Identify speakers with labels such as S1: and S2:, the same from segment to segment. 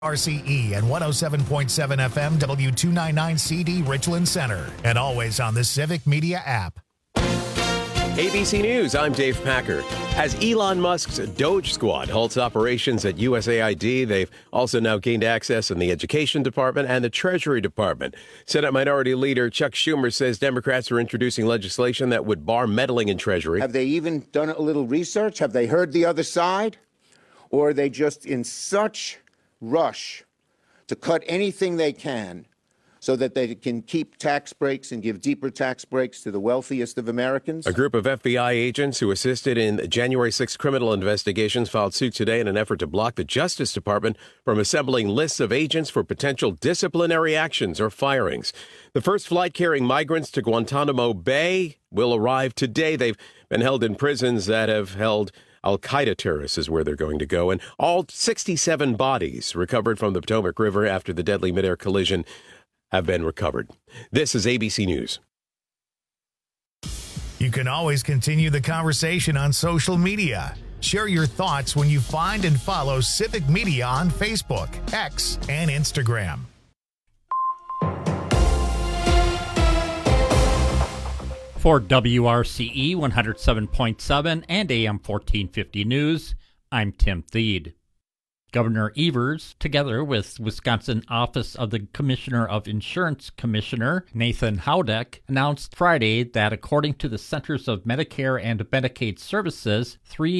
S1: RCE and 107.7 FM W299CD Richland Center, and always on the Civic Media app.
S2: ABC News, I'm Dave Packer. As Elon Musk's Doge Squad halts operations at USAID, they've also now gained access in the Education Department and the Treasury Department. Senate Minority Leader Chuck Schumer says Democrats are introducing legislation that would bar meddling in Treasury.
S3: Have they even done a little research? Have they heard the other side? Or are they just in such rush to cut anything they can so that they can keep tax breaks and give deeper tax breaks to the wealthiest of Americans?
S2: A group of FBI agents who assisted in January 6 criminal investigations filed suit today in an effort to block the Justice Department from assembling lists of agents for potential disciplinary actions or firings. The first flight carrying migrants to Guantanamo Bay will arrive today. They've been held in prisons that have held Al-Qaeda terrorists is where they're going to go. And all 67 bodies recovered from the Potomac River after the deadly midair collision have been recovered. This is ABC News.
S1: You can always continue the conversation on social media. Share your thoughts when you find and follow Civic Media on Facebook, X, and Instagram.
S4: For WRCE 107.7 and AM 1450 News, I'm Tim Thede. Governor Evers, together with Wisconsin Office of the Commissioner of Insurance Commissioner Nathan Howdeck, announced Friday that according to the Centers of Medicare and Medicaid Services,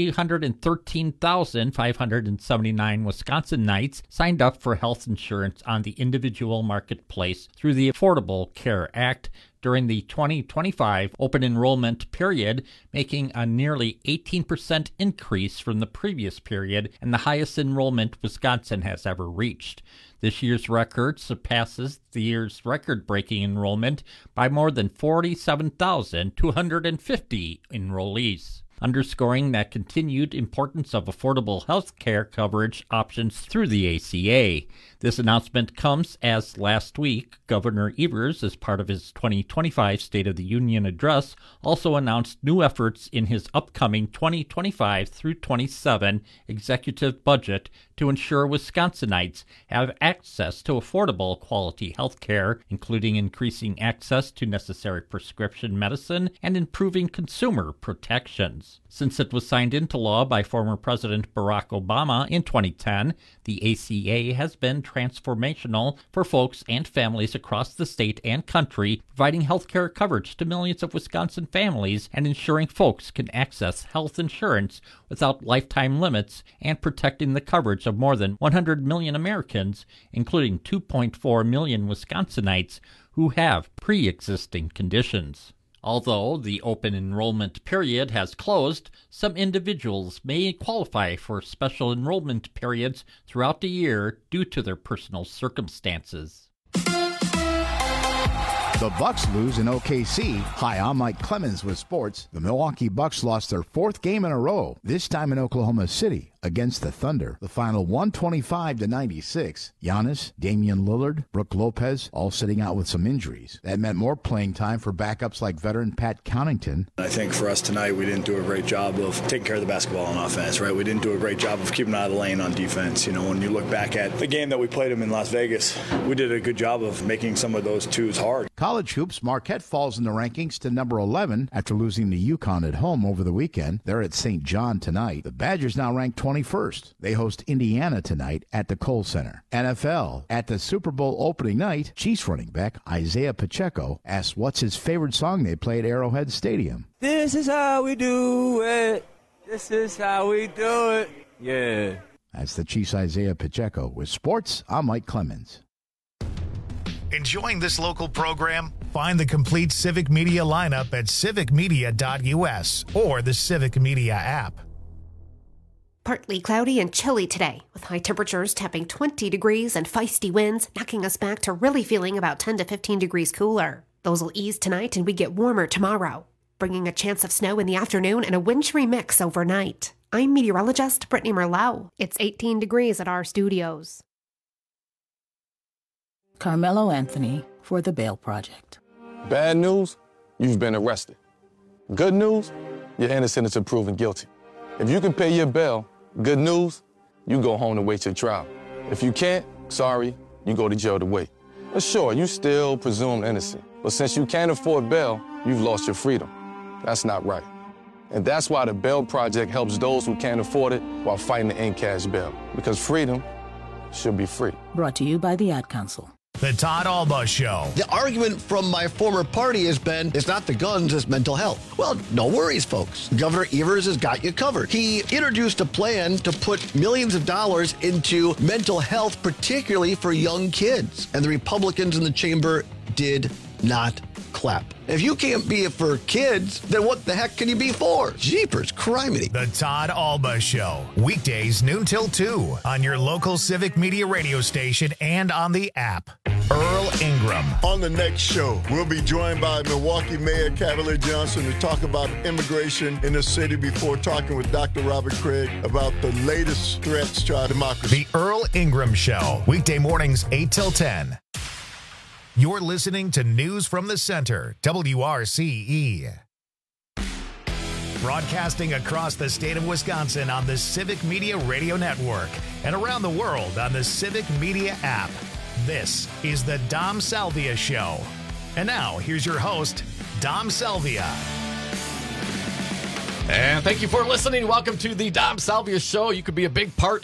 S4: 313,579 Wisconsinites signed up for health insurance on the individual marketplace through the Affordable Care Act during the 2025 open enrollment period, making a nearly 18% increase from the previous period and the highest enrollment Wisconsin has ever reached. This year's record surpasses the year's record-breaking enrollment by more than 47,250 enrollees, underscoring that continued importance of affordable health care coverage options through the ACA. This announcement comes as last week, Governor Evers, as part of his 2025 State of the Union address, also announced new efforts in his upcoming 2025 through 27 executive budget to ensure Wisconsinites have access to affordable quality health care, including increasing access to necessary prescription medicine and improving consumer protections. Since it was signed into law by former President Barack Obama in 2010, the ACA has been transformational for folks and families across the state and country, providing health care coverage to millions of Wisconsin families and ensuring folks can access health insurance without lifetime limits and protecting the coverage of more than 100 million Americans, including 2.4 million Wisconsinites who have pre-existing conditions. Although the open enrollment period has closed, some individuals may qualify for special enrollment periods throughout the year due to their personal circumstances.
S5: The Bucks lose in OKC. Hi, I'm Mike Clemens with sports. The Milwaukee Bucks lost their fourth game in a row, this time in Oklahoma City against the Thunder. The final 125-96. Giannis, Damian Lillard, Brook Lopez all sitting out with some injuries. That meant more playing time for backups like veteran Pat Connaughton.
S6: I think for us tonight, we didn't do a great job of taking care of the basketball on offense, right? We didn't do a great job of keeping out of the lane on defense. You know, when you look back at the game that we played them in Las Vegas, we did a good job of making some of those twos hard.
S5: College hoops, Marquette falls in the rankings to number 11 after losing to UConn at home over the weekend. They're at St. John tonight. The Badgers now ranked 21st. They host Indiana tonight at the Kohl Center. NFL. At the Super Bowl opening night, Chiefs running back Isaiah Pacheco asked what's his favorite song they play at Arrowhead Stadium.
S7: This is how we do it. This is how we do it. Yeah.
S5: That's the Chiefs' Isaiah Pacheco. With sports, I'm Mike Clemens.
S1: Enjoying this local program? Find the complete Civic Media lineup at civicmedia.us or the Civic Media app.
S8: Partly cloudy and chilly today, with high temperatures tapping 20 degrees and feisty winds, knocking us back to really feeling about 10 to 15 degrees cooler. Those will ease tonight and we get warmer tomorrow, bringing a chance of snow in the afternoon and a wintry mix overnight. I'm meteorologist Brittany Merlot. It's 18 degrees at our studios.
S9: Carmelo Anthony for The Bail Project.
S10: Bad news, you've been arrested. Good news, you're innocent until proven guilty. If you can pay your bail, good news, you go home to wait your trial. If you can't, sorry, you go to jail to wait. But sure, you still presumed innocent. But since you can't afford bail, you've lost your freedom. That's not right. And that's why the Bail Project helps those who can't afford it while fighting to end cash bail. Because freedom should be free.
S9: Brought to you by the Ad Council.
S1: The Todd Alba Show.
S11: The argument from my former party has been, it's not the guns, it's mental health. Well, no worries, folks. Governor Evers has got you covered. He introduced a plan to put millions of dollars into mental health, particularly for young kids. And the Republicans in the chamber did not clap. If you can't be it for kids, then what the heck can you be for? Jeepers, criminy.
S1: The Todd Alba Show. Weekdays noon till 2 on your local Civic Media radio station and on the app. Earl Ingram.
S12: On the next show, we'll be joined by Milwaukee Mayor Cavalier Johnson to talk about immigration in the city before talking with Dr. Robert Craig about the latest threats to our democracy.
S1: The Earl Ingram Show. Weekday mornings 8 till 10. You're listening to News from the Center, WRCE. Broadcasting across the state of Wisconsin on the Civic Media Radio Network and around the world on the Civic Media app. This is the Dom Salvia Show. And now, here's your host, Dom Salvia.
S13: And thank you for listening. Welcome to the Dom Salvia Show. You could be a big part.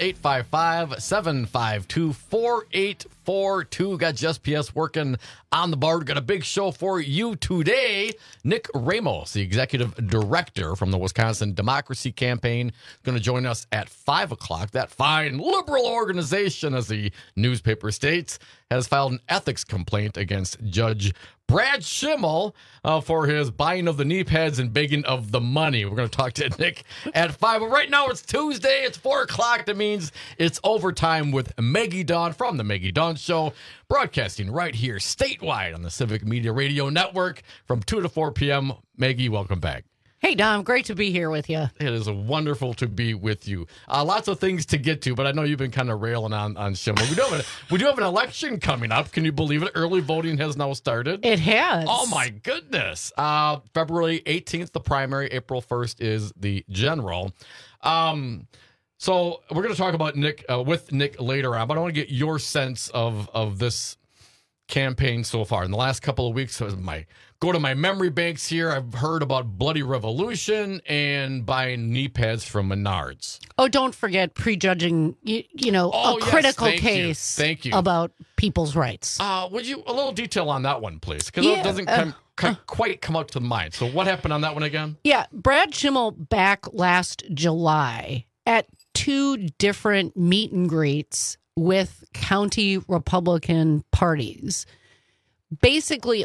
S13: 855-752-4842. Got Just PS working on the board. Got a big show for you today. Nick Ramos, the executive director from the Wisconsin Democracy Campaign, going to join us at 5 o'clock. That fine liberal organization, as the newspaper states, has filed an ethics complaint against Judge Brad Schimmel for his buying of the knee pads and begging of the money. We're going to talk to Nick at 5. But right now it's Tuesday. It's 4 o'clock. That means it's overtime with Maggie Dawn from the Maggie Dawn Show, broadcasting right here statewide on the Civic Media Radio Network from 2 to 4 p.m. Maggie, welcome back.
S14: Hey, Dom, great to be here with you.
S13: It is wonderful to be with you. Lots of things to get to, but I know you've been kind of railing on Schimmel. We do have an election coming up. Can you believe it? Early voting has now started.
S14: It has.
S13: Oh, my goodness. February 18th, the primary. April 1st is the general. So we're going to talk about Nick with Nick later on, but I want to get your sense of this campaign so far. In the last couple of weeks, go to my memory banks here. I've heard about Bloody Revolution and buying knee pads from Menards.
S14: Oh, don't forget prejudging, a critical case
S13: Thank you.
S14: About people's rights.
S13: Would you, a little detail on that one, please? Because it doesn't quite come out to mind. So what happened on that one again?
S14: Yeah, Brad Schimmel back last July at 2 different meet and greets with county Republican parties, did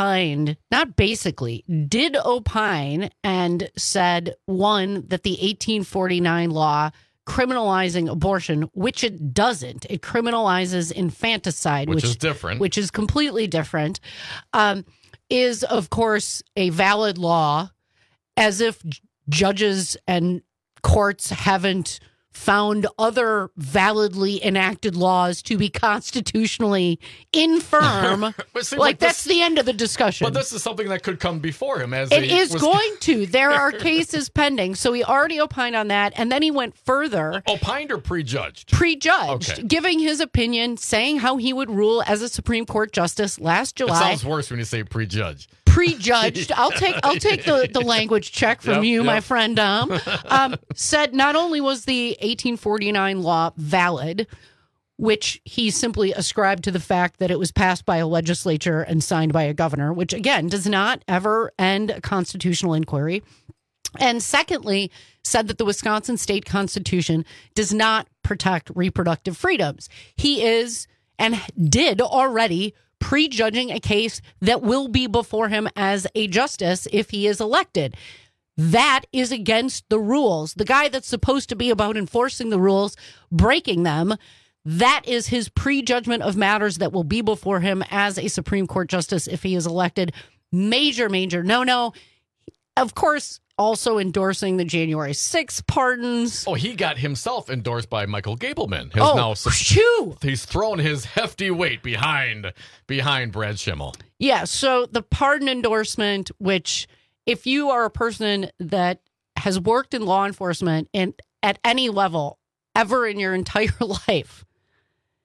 S14: opine and said, one, that the 1849 law criminalizing abortion, which it doesn't. It criminalizes infanticide,
S13: which is different.
S14: Which is completely different, is, of course, a valid law, as if judges and courts haven't found other validly enacted laws to be constitutionally infirm. That's the end of the discussion.
S13: But this is something that could come before him.
S14: It is going to. There are cases pending. So he already opined on that. And then he went further.
S13: Opined or prejudged?
S14: Prejudged.
S13: Okay.
S14: Giving his opinion, saying how he would rule as a Supreme Court justice last July.
S13: It sounds worse when you say prejudged.
S14: Prejudged. I'll take the language check from you, my friend Dom. Said not only was the 1849 law valid, which he simply ascribed to the fact that it was passed by a legislature and signed by a governor, which again does not ever end a constitutional inquiry. And secondly, said that the Wisconsin state constitution does not protect reproductive freedoms. He is and did already prejudging a case that will be before him as a justice if he is elected. That is against the rules. The guy that's supposed to be about enforcing the rules, breaking them, that is his prejudgment of matters that will be before him as a Supreme Court justice if he is elected. Major no. Of course, also endorsing the January 6th pardons.
S13: Oh, he got himself endorsed by Michael Gableman. He's thrown his hefty weight behind Brad Schimmel.
S14: Yeah, so the pardon endorsement, which if you are a person that has worked in law enforcement and at any level ever in your entire life,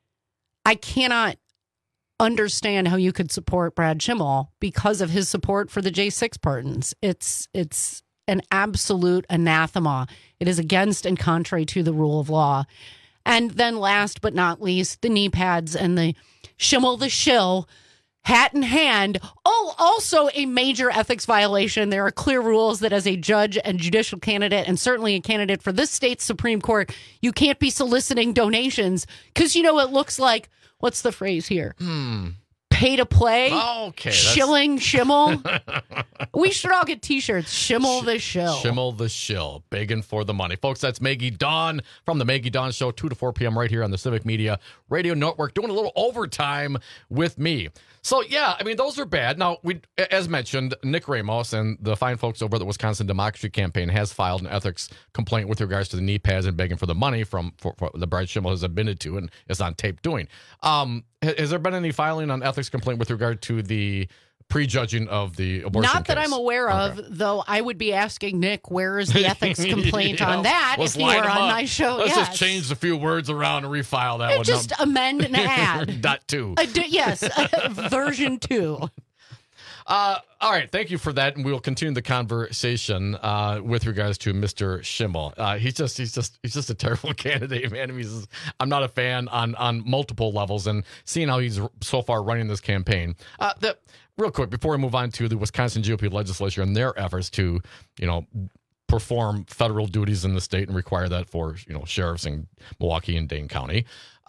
S14: I cannot understand how you could support Brad Schimmel because of his support for the J6 pardons. It's an absolute anathema. It is against and contrary to the rule of law. And then last but not least, the knee pads and the Schimmel the shill, hat in hand. Oh, also a major ethics violation. There are clear rules that as a judge and judicial candidate, and certainly a candidate for this state's Supreme Court, you can't be soliciting donations because, it looks like, what's the phrase here? Pay to play.
S13: Okay.
S14: Shilling Schimmel. We should all get T-shirts. Schimmel the shill.
S13: Schimmel the shill. Begging for the money. Folks, that's Maggie Dawn from the Maggie Dawn Show, 2 to 4 p.m. right here on the Civic Media Radio Network, doing a little overtime with me. So, yeah, I mean, those are bad. Now, as mentioned, Nick Ramos and the fine folks over at the Wisconsin Democracy Campaign has filed an ethics complaint with regards to the knee pads and begging for the money for the Brad Schimmel has admitted to and is on tape doing. Has there been any filing on ethics complaint with regard to the prejudging of the abortion
S14: Not that
S13: case?
S14: I'm aware of, though I would be asking Nick, where is the ethics complaint on that if he were on my show?
S13: Let's just change a few words around and refile that one.
S14: Just amend and add.
S13: .2.
S14: Yes, version 2.
S13: All right, thank you for that, and we will continue the conversation with regards to Mr. Schimmel. He's just a terrible candidate, man. I'm not a fan on multiple levels, and seeing how he's so far running this campaign. Real quick, before we move on to the Wisconsin GOP legislature and their efforts to, perform federal duties in the state and require that for, sheriffs in Milwaukee and Dane County.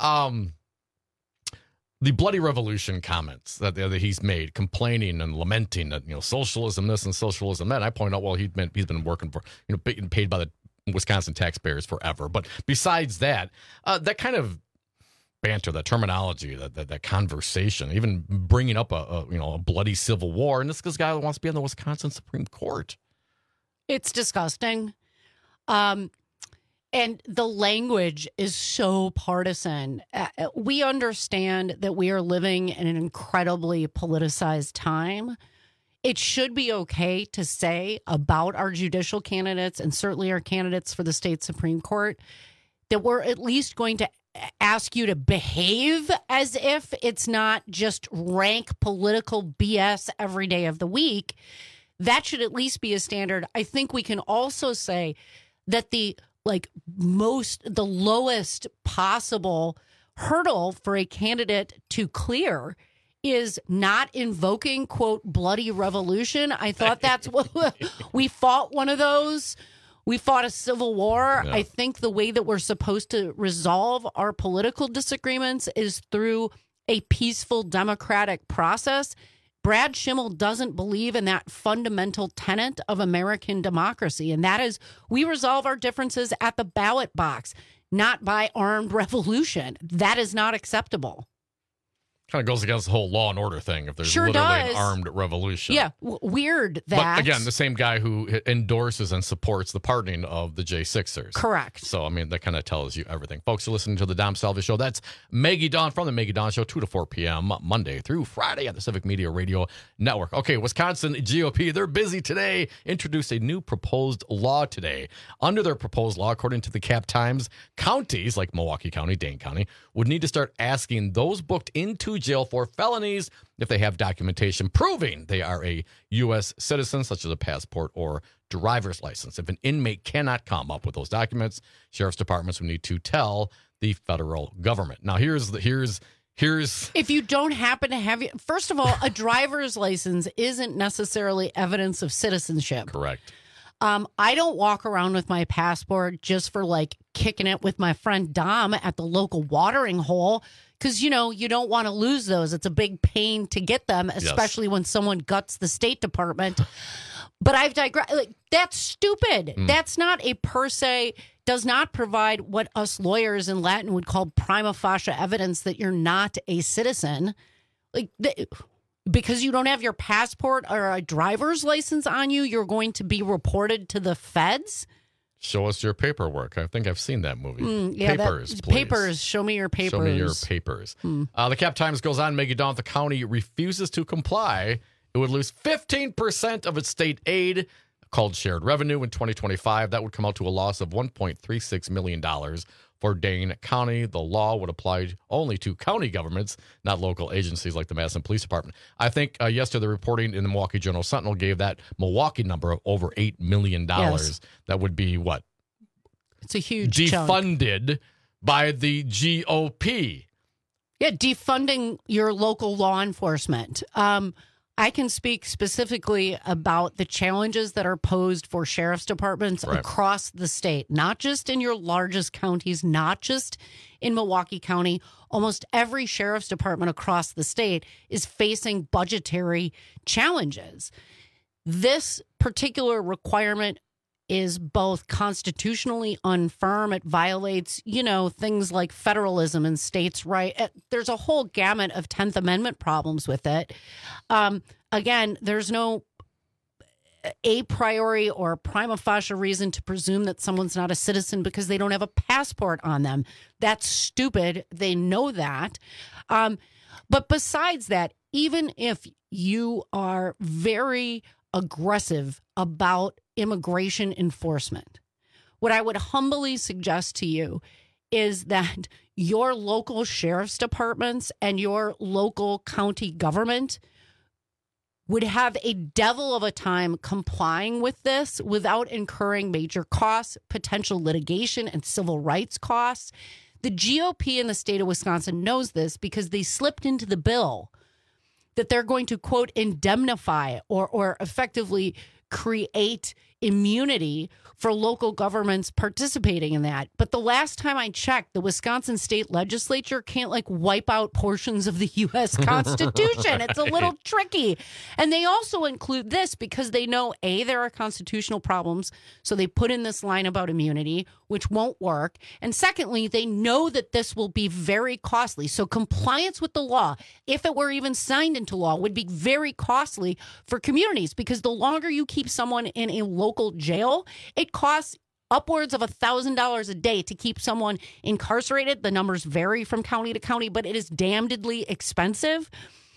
S13: The bloody revolution comments that he's made, complaining and lamenting that, socialism this and socialism that. I point out, well, he's been working for, being paid by the Wisconsin taxpayers forever. But besides that, that kind of banter, that terminology, that conversation, even bringing up a bloody civil war, and this guy wants to be on the Wisconsin Supreme Court.
S14: It's disgusting. And the language is so partisan. We understand that we are living in an incredibly politicized time. It should be okay to say about our judicial candidates and certainly our candidates for the state Supreme Court that we're at least going to ask you to behave as if it's not just rank political BS every day of the week. That should at least be a standard. I think we can also say that the lowest possible hurdle for a candidate to clear is not invoking, quote, bloody revolution. I thought that's what we fought one of those. We fought a civil war. Yeah. I think the way that we're supposed to resolve our political disagreements is through a peaceful democratic process. Brad Schimmel doesn't believe in that fundamental tenet of American democracy, and that is we resolve our differences at the ballot box, not by armed revolution. That is not acceptable.
S13: Kind of goes against the whole law and order thing if there's
S14: sure
S13: literally
S14: does.
S13: an armed revolution.
S14: Yeah, weird that.
S13: But again, the same guy who endorses and supports the pardoning of the J6ers.
S14: Correct.
S13: So, I mean, that kind of tells you everything. Folks, you're listening to the Dom Salvi Show. That's Maggie Dawn from the Maggie Dawn Show, 2 to 4 p.m. Monday through Friday on the Civic Media Radio Network. Okay, Wisconsin GOP, they're busy today. Introduced a new proposed law today. Under their proposed law, according to the Cap Times, counties like Milwaukee County, Dane County, would need to start asking those booked into jail for felonies if they have documentation proving they are a U.S. citizen, such as a passport or driver's license. If an inmate cannot come up with those documents, sheriff's departments would need to tell the federal government. Now, here's
S14: if you don't happen to have, first of all, a driver's license isn't necessarily evidence of citizenship.
S13: Correct.
S14: I don't walk around with my passport just for kicking it with my friend Dom at the local watering hole because, you don't want to lose those. It's a big pain to get them, especially when someone guts the State Department. But I've digressed. That's stupid. That's not a per se, does not provide what us lawyers in Latin would call prima facie evidence that you're not a citizen. Because you don't have your passport or a driver's license on you, you're going to be reported to the feds?
S13: Show us your paperwork. I think I've seen that movie.
S14: Papers, please. Papers. Show me your papers.
S13: Show me your papers. The Cap Times goes on, Maggie Dawn, if the county refuses to comply, it would lose 15% of its state aid, called shared revenue, in 2025. That would come out to a loss of $1.36 million for Dane County. The law would apply only to county governments, not local agencies like the Madison Police Department. I think yesterday the reporting in the Milwaukee Journal-Sentinel gave that Milwaukee number of over $8 million.
S14: Yes.
S13: That would be what?
S14: It's a huge
S13: defunded
S14: chunk.
S13: By the GOP.
S14: Yeah, defunding your local law enforcement. I can speak specifically about the challenges that are posed for sheriff's departments across the state, not just in your largest counties, not just in Milwaukee County. Almost every sheriff's department across the state is facing budgetary challenges. This particular requirement is both constitutionally unfirm. It violates, things like federalism and states' rights. There's a whole gamut of 10th Amendment problems with it. Again, there's no a priori or prima facie reason to presume that someone's not a citizen because they don't have a passport on them. That's stupid. They know that. But besides that, even if you are very aggressive about immigration enforcement, what I would humbly suggest to you is that your local sheriff's departments and your local county government would have a devil of a time complying with this without incurring major costs, potential litigation, and civil rights costs. The GOP in the state of Wisconsin knows this because they slipped into the bill that they're going to, quote, indemnify or effectively create immunity for local governments participating in that. But the last time I checked, the Wisconsin state legislature can't wipe out portions of the U.S. Constitution. It's a little tricky. And they also include this because they know, A, there are constitutional problems. So they put in this line about immunity, which won't work. And secondly, they know that this will be very costly. So compliance with the law, if it were even signed into law, would be very costly for communities because the longer you keep someone in a local jail, it costs upwards of $1,000 a day to keep someone incarcerated. The numbers vary from county to county, but it is damnedly expensive.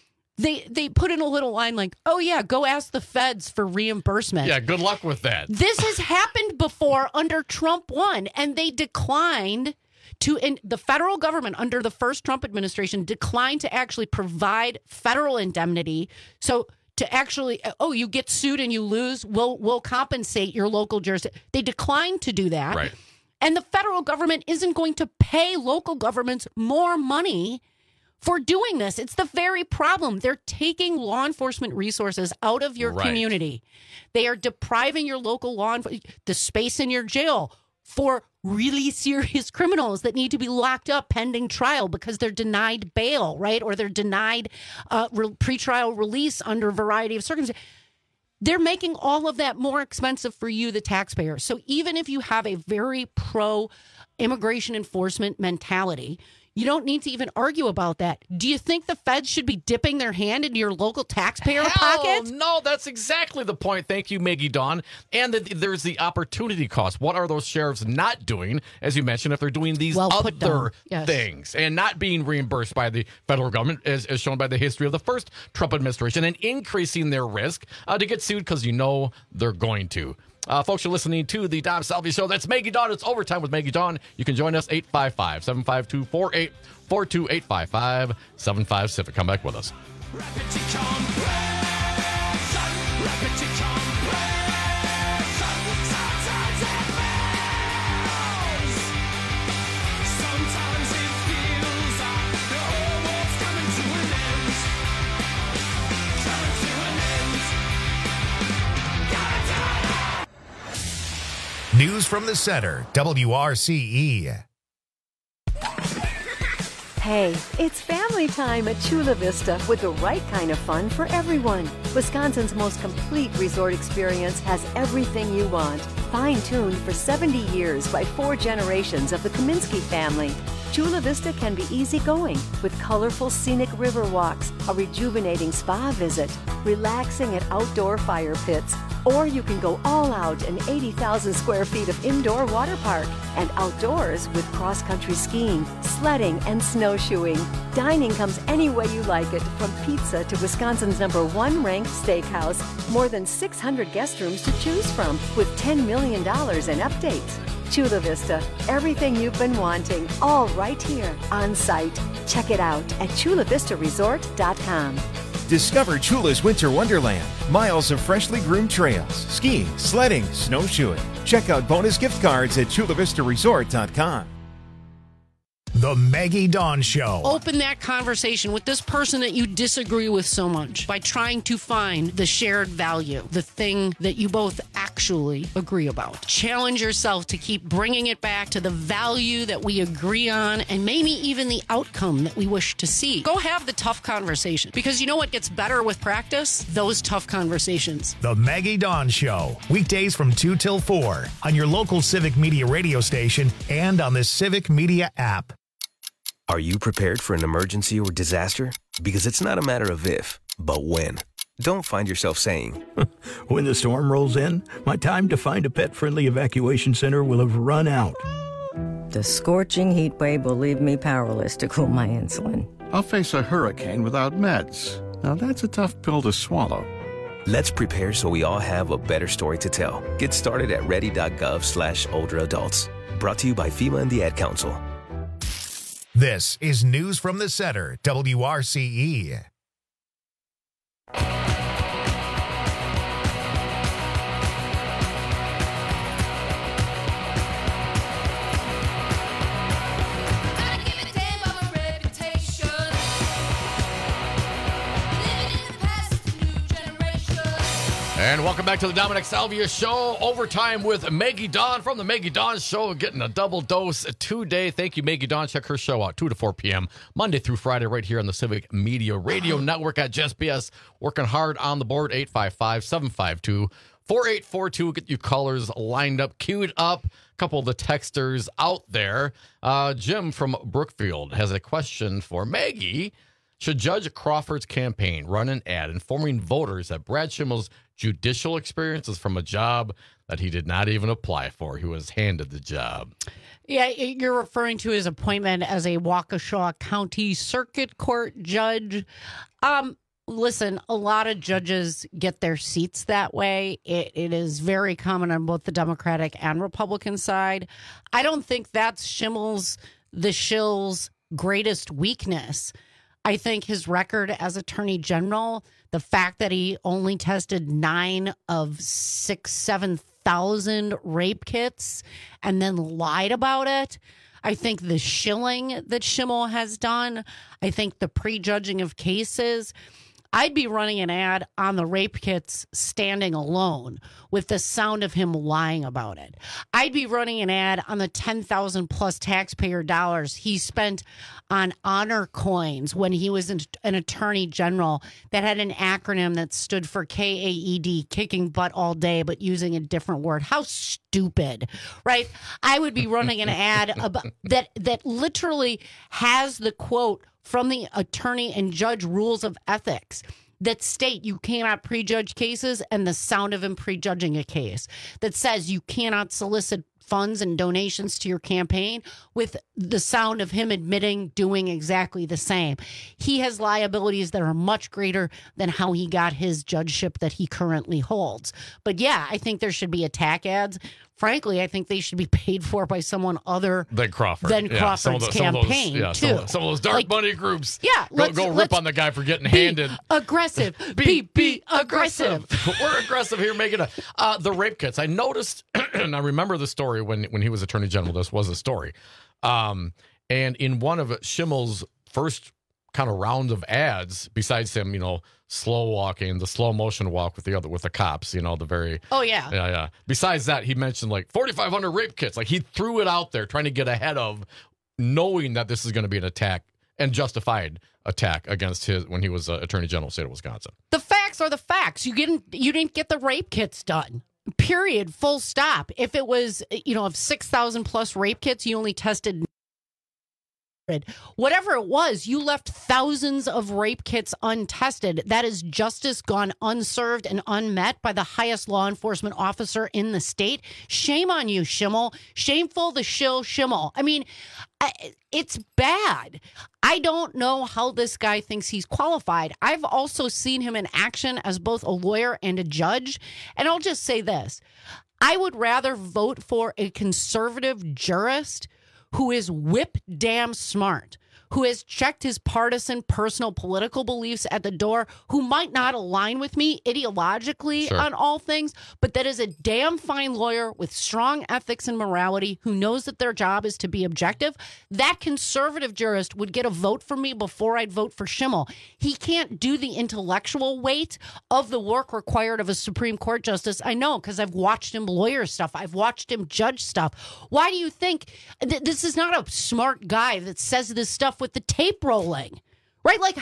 S14: They put in a little line like, oh, yeah, go ask the feds for reimbursement.
S13: Yeah, good luck with that.
S14: This has happened before under Trump 1, and they declined to, in the federal government under the first Trump administration, declined to actually provide federal indemnity. So to actually, you get sued and you lose, we'll compensate your local jurisdiction. They declined to do that.
S13: Right.
S14: And the federal government isn't going to pay local governments more money for doing this. It's the very problem. They're taking law enforcement resources out of your community. They are depriving your local law enforcement, the space in your jail for really serious criminals that need to be locked up pending trial because they're denied bail, right? Or they're denied pretrial release under a variety of circumstances. They're making all of that more expensive for you, the taxpayer. So even if you have a very pro-immigration enforcement mentality, you don't need to even argue about that. Do you think the feds should be dipping their hand into your local taxpayer pocket?
S13: No, that's exactly the point. Thank you, Maggie Dawn. And there's the opportunity cost. What are those sheriffs not doing, as you mentioned, if they're doing these other things and not being reimbursed by the federal government, as shown by the history of the first Trump administration, and increasing their risk to get sued because they're going to. Folks, you're listening to the Dom Salvia Show. That's Maggie Dawn. It's Overtime with Maggie Dawn. You can join us 855-752-4842, 855-755-CIVIC. Come back with us.
S1: News from the Center, WRCE.
S15: Hey, it's family time at Chula Vista with the right kind of fun for everyone. Wisconsin's most complete resort experience has everything you want. Fine-tuned for 70 years by 4 generations of the Kaminsky family. Chula Vista can be easygoing with colorful scenic river walks, a rejuvenating spa visit, relaxing at outdoor fire pits, or you can go all out in 80,000 square feet of indoor water park and outdoors with cross-country skiing, sledding, and snowshoeing. Dining comes any way you like it, from pizza to Wisconsin's #1 ranked steakhouse. More than 600 guest rooms to choose from with $10 million in updates. Chula Vista. Everything you've been wanting, all right here on site. Check it out at chulavistaresort.com.
S16: Discover Chula's Winter Wonderland. Miles of freshly groomed trails, skiing, sledding, snowshoeing. Check out bonus gift cards at chulavistaresort.com.
S1: The Maggie Dawn Show.
S14: Open that conversation with this person that you disagree with so much by trying to find the shared value, the thing that you both actually agree about. Challenge yourself to keep bringing it back to the value that we agree on and maybe even the outcome that we wish to see. Go have the tough conversation, because you know what gets better with practice? Those tough conversations.
S1: The Maggie Dawn Show. Weekdays from 2 till 4 on your local Civic Media radio station and on the Civic Media app.
S17: Are you prepared for an emergency or disaster? Because it's not a matter of if, but when. Don't find yourself saying,
S18: when the storm rolls in, my time to find a pet-friendly evacuation center will have run out.
S19: The scorching heat wave will leave me powerless to cool my insulin.
S20: I'll face a hurricane without meds. Now that's a tough pill to swallow.
S17: Let's prepare so we all have a better story to tell. Get started at ready.gov/older adults. Brought to you by FEMA and the Ad Council.
S1: This is News from the Center, WRCE.
S13: And welcome back to the Dominic Salvia Show. Overtime with Maggie Dawn from the Maggie Dawn Show. Getting a double dose today. Thank you, Maggie Dawn. Check her show out 2 to 4 p.m. Monday through Friday right here on the Civic Media Radio Network at JSPS. Working hard on the board. 855-752-4842. Get your callers lined up, queued up. A couple of the texters out there. Jim from Brookfield has a question for Maggie. Should Judge Crawford's campaign run an ad informing voters that Brad Schimmel's judicial experience is from a job that he did not even apply for? He was handed the job.
S14: Yeah, you're referring to his appointment as a Waukesha County Circuit Court judge. Listen, a lot of judges get their seats that way. It is very common on both the Democratic and Republican side. I don't think that's the shill's greatest weakness. I think his record as Attorney General, the fact that he only tested 9 of 7,000 rape kits and then lied about it. I think the shilling that Schimmel has done. I think the prejudging of cases. I'd be running an ad on the rape kits standing alone with the sound of him lying about it. I'd be running an ad on the 10,000 plus taxpayer dollars he spent on honor coins when he was an attorney general that had an acronym that stood for KAED, kicking butt all day, but using a different word. How stupid, right? I would be running an ad about, that literally has the quote from the attorney and judge rules of ethics that state you cannot prejudge cases, and the sound of him prejudging a case that says you cannot solicit funds and donations to your campaign with the sound of him admitting doing exactly the same. He has liabilities that are much greater than how he got his judgeship that he currently holds. But yeah, I think there should be attack ads. Frankly, I think they should be paid for by someone other
S13: than Crawford.
S14: Crawford's campaign,
S13: some of those dark money groups.
S14: Yeah,
S13: go rip on the guy for getting handed.
S14: Aggressive. Be aggressive.
S13: We're aggressive here, making the rape kits. I noticed, and I remember the story when he was Attorney General. This was a story, and in one of Schimmel's first kind of round of ads, besides him, slow walking, the slow motion walk with the cops, the very...
S14: Oh, yeah.
S13: Yeah. Besides that, he mentioned 4,500 rape kits. He threw it out there trying to get ahead of knowing that this is going to be an attack and justified attack against when he was Attorney General of the state of Wisconsin.
S14: The facts are the facts. You didn't get the rape kits done. Period. Full stop. If it was, of 6,000 plus rape kits, you only tested... Whatever it was, you left thousands of rape kits untested. That is justice gone unserved and unmet by the highest law enforcement officer in the state. Shame on you, Schimmel. Shameful the Schimmel. I mean, it's bad. I don't know how this guy thinks he's qualified. I've also seen him in action as both a lawyer and a judge. And I'll just say this. I would rather vote for a conservative jurist who is whip damn smart, who has checked his partisan, personal, political beliefs at the door, who might not align with me ideologically on all things, but that is a damn fine lawyer with strong ethics and morality who knows that their job is to be objective. That conservative jurist would get a vote from me before I'd vote for Schimmel. He can't do the intellectual weight of the work required of a Supreme Court justice. I know, because I've watched him lawyer stuff. I've watched him judge stuff. Why do you think this is not a smart guy that says this stuff with the tape rolling, right? Like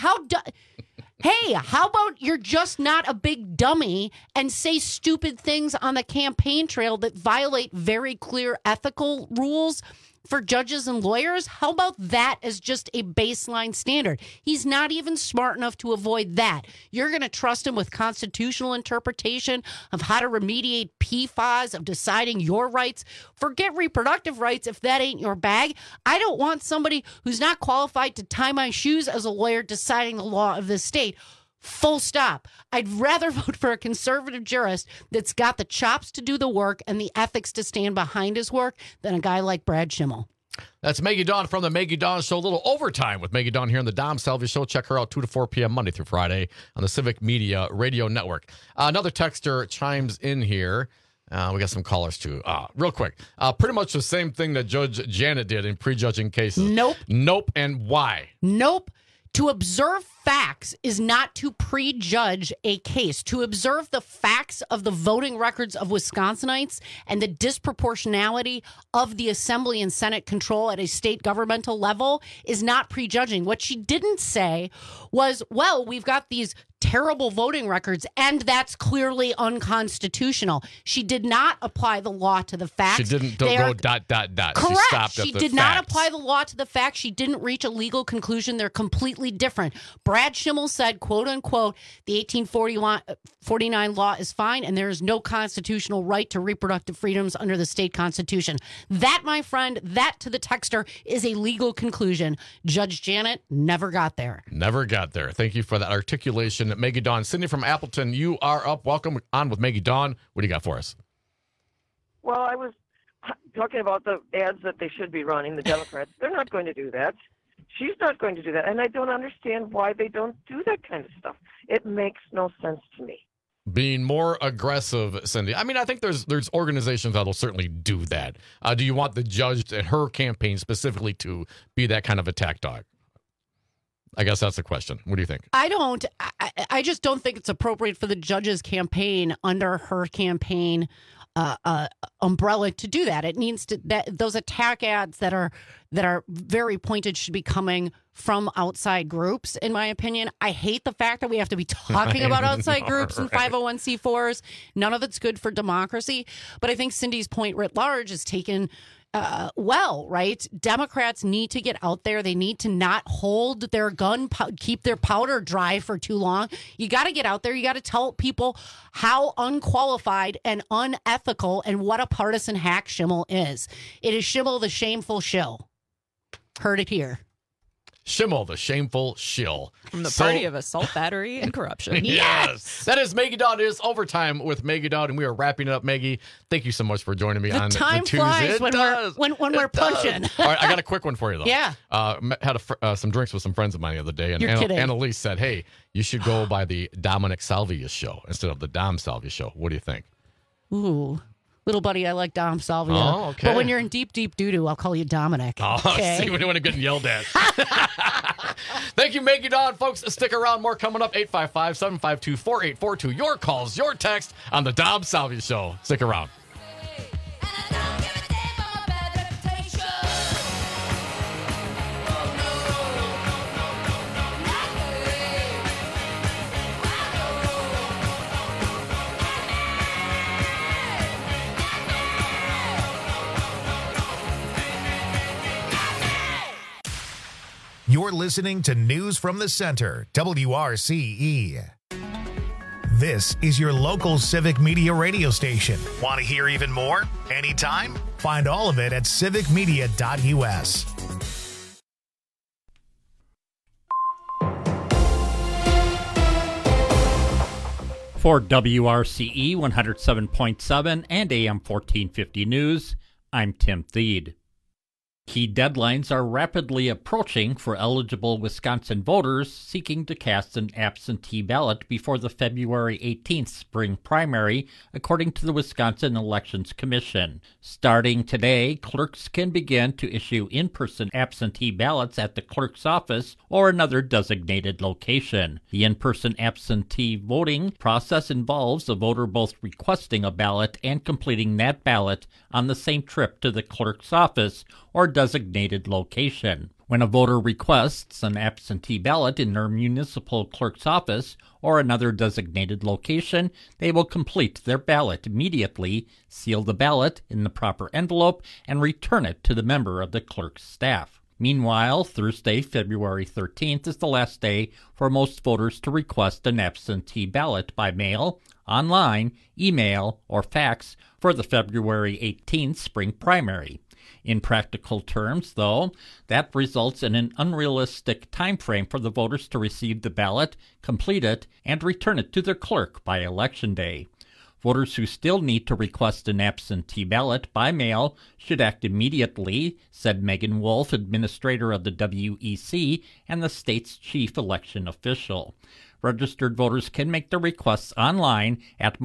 S14: hey, how about you're just not a big dummy and say stupid things on the campaign trail that violate very clear ethical rules for judges and lawyers? How about that as just a baseline standard? He's not even smart enough to avoid that. You're going to trust him with constitutional interpretation of how to remediate PFAS, of deciding your rights. Forget reproductive rights if that ain't your bag. I don't want somebody who's not qualified to tie my shoes as a lawyer deciding the law of this state. Full stop. I'd rather vote for a conservative jurist that's got the chops to do the work and the ethics to stand behind his work than a guy like Brad Schimmel.
S13: That's Maggie Dawn from the Maggie Dawn Show. A little overtime with Maggie Dawn here on the Dom Salvia Show. Check her out 2 to 4 p.m. Monday through Friday on the Civic Media Radio Network. Another texter chimes in here. We got some callers, too. Real quick. Pretty much the same thing that Judge Janet did in prejudging cases. Nope. And why?
S14: Nope. To observe facts is not to prejudge a case. To observe the facts of the voting records of Wisconsinites and the disproportionality of the Assembly and Senate control at a state governmental level is not prejudging. What she didn't say was, well, we've got these terrible voting records, and that's clearly unconstitutional. She did not apply the law to the facts.
S13: She didn't go ...
S14: Correct. She did not apply the law to the facts. She didn't reach a legal conclusion. They're completely different. Brad Schimmel said, quote unquote, the 1849 law is fine, and there is no constitutional right to reproductive freedoms under the state constitution. That, my friend, that to the texter is a legal conclusion. Judge Janet never got there.
S13: Never got there. Thank you for that articulation. Maggie Dawn. Cindy from Appleton, you are up. Welcome on with Maggie Dawn. What do you got for us?
S21: Well, I was talking about the ads that they should be running, the Democrats. They're not going to do that. She's not going to do that. And I don't understand why they don't do that kind of stuff. It makes no sense to me.
S13: Being more aggressive, Cindy. I mean, I think there's organizations that will certainly do that. Do you want the judge and her campaign specifically to be that kind of attack dog? I guess that's the question. What do you think?
S14: I just don't think it's appropriate for the judge's campaign under her campaign umbrella to do that. It needs to those attack ads that are very pointed should be coming from outside groups, in my opinion. I hate the fact that we have to be talking about outside groups and 501c4s. None of it's good for democracy. But I think Cindy's point writ large is taken right? Democrats need to get out there. They need to not hold their gun, keep their powder dry for too long. You got to get out there. You got to tell people how unqualified and unethical and what a partisan hack Schimmel is. It is Schimmel, the shameful shill. Heard it here.
S13: Schimmel, the shameful shill.
S22: From the party of assault, battery, and corruption.
S13: Yes! That is Maggie Dawn. It is overtime with Maggie Dawn, and we are wrapping it up. Maggie, thank you so much for joining me on the Tuesday.
S14: Flies when we're punching.
S13: All right, I got a quick one for you, though.
S14: Yeah.
S13: Had some drinks with some friends of mine the other day, and
S14: You're kidding.
S13: Annalise said, hey, you should go by the Dominic Salvia Show instead of the Dom Salvia Show. What do you think?
S14: Ooh. Little buddy, I like Dom Salvia.
S13: Oh, okay.
S14: But when you're in deep, deep doo-doo, I'll call you Dominic.
S13: Oh,
S14: okay?
S13: See, when you're getting yelled at. Thank you, Maggie Dawn. Folks, stick around. More coming up. 855-752-4842. Your calls, your text on the Dom Salvia Show. Stick around.
S1: You're listening to News from the Center, WRCE. This is your local civic media radio station. Want to hear even more? Anytime? Find all of it at civicmedia.us.
S4: For WRCE 107.7 and AM 1450 News, I'm Tim Thede. Key deadlines are rapidly approaching for eligible Wisconsin voters seeking to cast an absentee ballot before the February 18th spring primary, according to the Wisconsin Elections Commission. Starting today, clerks can begin to issue in-person absentee ballots at the clerk's office or another designated location. The in-person absentee voting process involves a voter both requesting a ballot and completing that ballot on the same trip to the clerk's office or designated location. When a voter requests an absentee ballot in their municipal clerk's office or another designated location, they will complete their ballot immediately, seal the ballot in the proper envelope, and return it to the member of the clerk's staff. Meanwhile, Thursday, February 13th is the last day for most voters to request an absentee ballot by mail, online, email, or fax for the February 18th spring primary. In practical terms, though, that results in an unrealistic time frame for the voters to receive the ballot, complete it, and return it to their clerk by Election Day. Voters who still need to request an absentee ballot by mail should act immediately, said Megan Wolf, administrator of the WEC and the state's chief election official. Registered voters can make their requests online at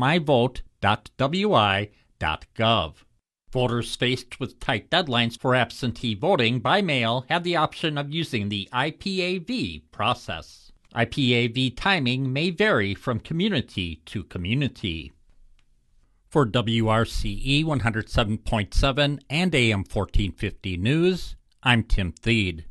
S4: myvote.wi.gov. Voters faced with tight deadlines for absentee voting by mail have the option of using the IPAV process. IPAV timing may vary from community to community. For WRCE 107.7 and AM 1450 News, I'm Tim Thede.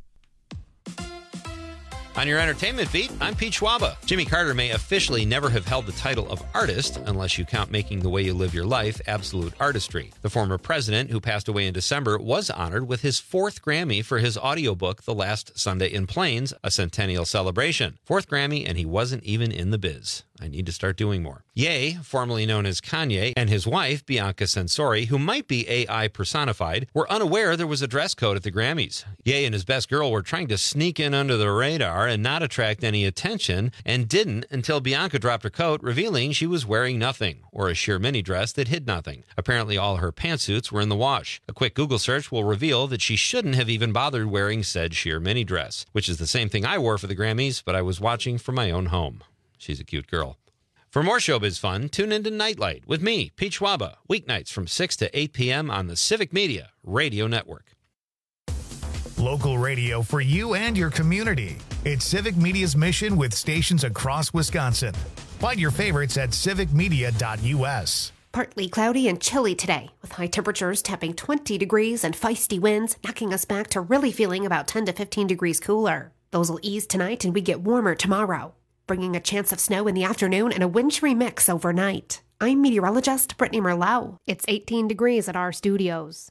S2: On your entertainment beat, I'm Pete Schwaba. Jimmy Carter may officially never have held the title of artist unless you count Making the Way You Live Your Life absolute artistry. The former president, who passed away in December, was honored with his 4th Grammy for his audiobook The Last Sunday in Plains, a centennial celebration. 4th Grammy, and he wasn't even in the biz. I need to start doing more. Ye, formerly known as Kanye, and his wife, Bianca Censori, who might be AI personified, were unaware there was a dress code at the Grammys. Ye and his best girl were trying to sneak in under the radar and not attract any attention, and didn't until Bianca dropped her coat, revealing she was wearing nothing, or a sheer mini dress that hid nothing. Apparently all her pantsuits were in the wash. A quick Google search will reveal that she shouldn't have even bothered wearing said sheer mini dress, which is the same thing I wore for the Grammys, but I was watching from my own home. She's a cute girl. For more showbiz fun, tune into Nightlight with me, Pete Schwaba, weeknights from 6 to 8 p.m. on the Civic Media Radio Network.
S1: Local radio for you and your community. It's Civic Media's mission with stations across Wisconsin. Find your favorites at civicmedia.us.
S8: Partly cloudy and chilly today, with high temperatures tapping 20 degrees and feisty winds, knocking us back to really feeling about 10 to 15 degrees cooler. Those will ease tonight and we get warmer tomorrow, bringing a chance of snow in the afternoon and a wintry mix overnight. I'm meteorologist Brittany Merlau. It's 18 degrees at our studios.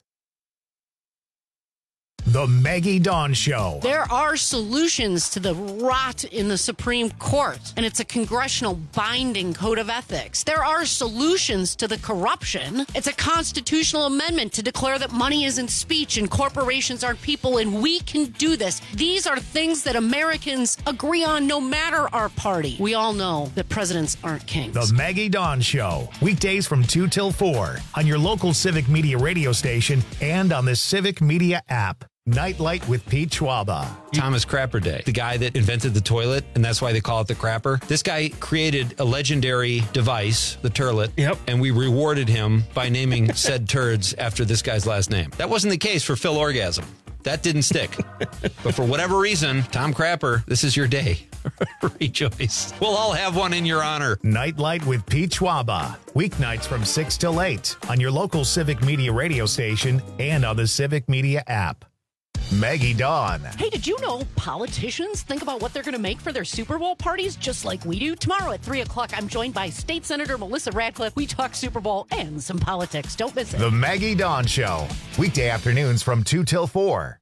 S1: The Maggie Dawn Show.
S14: There are solutions to the rot in the Supreme Court, and it's a congressional binding code of ethics. There are solutions to the corruption. It's a constitutional amendment to declare that money isn't speech and corporations aren't people, and we can do this. These are things that Americans agree on no matter our party. We all know that presidents aren't kings.
S1: The Maggie Dawn Show. Weekdays from 2 till 4 on your local Civic Media radio station and on the Civic Media app. Nightlight with Pete Schwaba.
S2: Thomas Crapper Day, the guy that invented the toilet, and that's why they call it the crapper. This guy created a legendary device, the turlet, and we rewarded him by naming said turds after this guy's last name. That wasn't the case for Phil Orgasm. That didn't stick. But for whatever reason, Tom Crapper, this is your day. Rejoice. We'll all have one in your honor.
S1: Nightlight with Pete Schwaba. Weeknights from 6 till 8 on your local Civic Media radio station and on the Civic Media app. Maggie Dawn.
S14: Hey, did you know politicians think about what they're going to make for their Super Bowl parties just like we do? Tomorrow at 3 o'clock, I'm joined by State Senator Melissa Radcliffe. We talk Super Bowl and some politics. Don't miss it.
S1: The Maggie Dawn Show. Weekday afternoons from 2 till 4.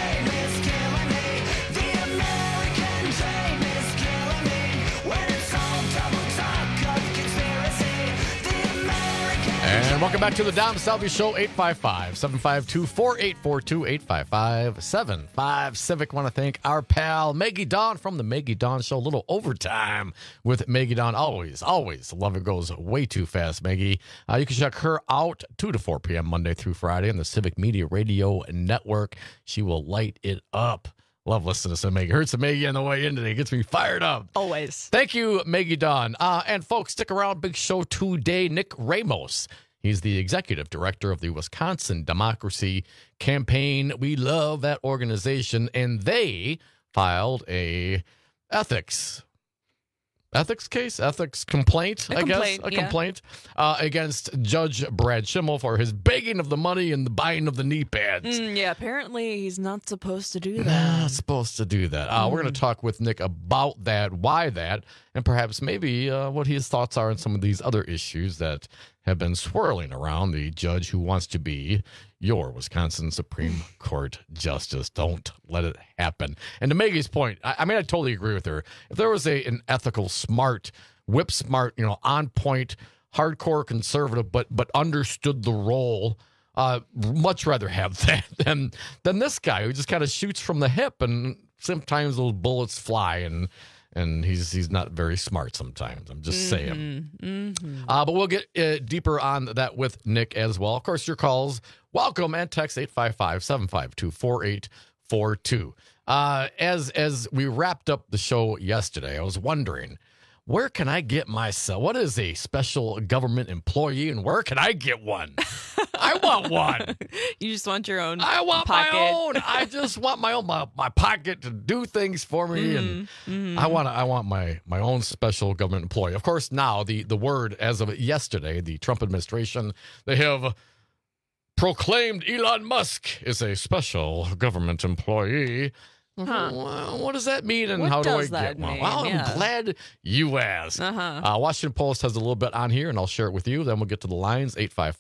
S3: When it's all
S13: And welcome back to the Dom Salvi Show, 855-752-4842, 855-75-CIVIC. Want to thank our pal, Maggie Dawn from the Maggie Dawn Show. A little overtime with Maggie Dawn. Always love it goes way too fast, Maggie. You can check her out 2 to 4 p.m. Monday through Friday on the Civic Media Radio Network. She will light it up. Love listening to some Maggie. Heard some Maggie on the way in today. Gets me fired up.
S22: Always.
S13: Thank you, Maggie Dawn. And folks, stick around. Big show today. Nick Ramos. He's the executive director of the Wisconsin Democracy Campaign. We love that organization. And they filed a ethics complaint, I guess. A complaint against Judge Brad Schimmel for his begging of the money and the buying of the knee pads.
S22: Yeah, apparently he's not supposed to do that.
S13: Not supposed to do that. We're going to talk with Nick about that, why that, and perhaps maybe what his thoughts are on some of these other issues that have been swirling around the judge who wants to be your Wisconsin Supreme Court justice. Don't let it happen. And to Maggie's point, I mean, I totally agree with her. If there was an ethical, smart, whip smart, on point, hardcore conservative, but understood the role, much rather have that than this guy who just kind of shoots from the hip, and sometimes those bullets fly, and he's not very smart sometimes. I'm just saying. But we'll get deeper on that with Nick as well. Of course, your calls, welcome, and text 855-752-4842. As we wrapped up the show yesterday, I was wondering, where can I get myself? What is a special government employee, and where can I get one? I want one.
S22: You just want your own.
S13: I want
S22: pocket.
S13: my own. I just want my own my pocket to do things for me, and I want my own special government employee. Of course, now the word as of yesterday, the Trump administration, they have proclaimed Elon Musk is a special government employee. What does that mean, and how do I get one? Well, I'm glad you asked. Washington Post has a little bit on here, and I'll share it with you. Then we'll get to the lines,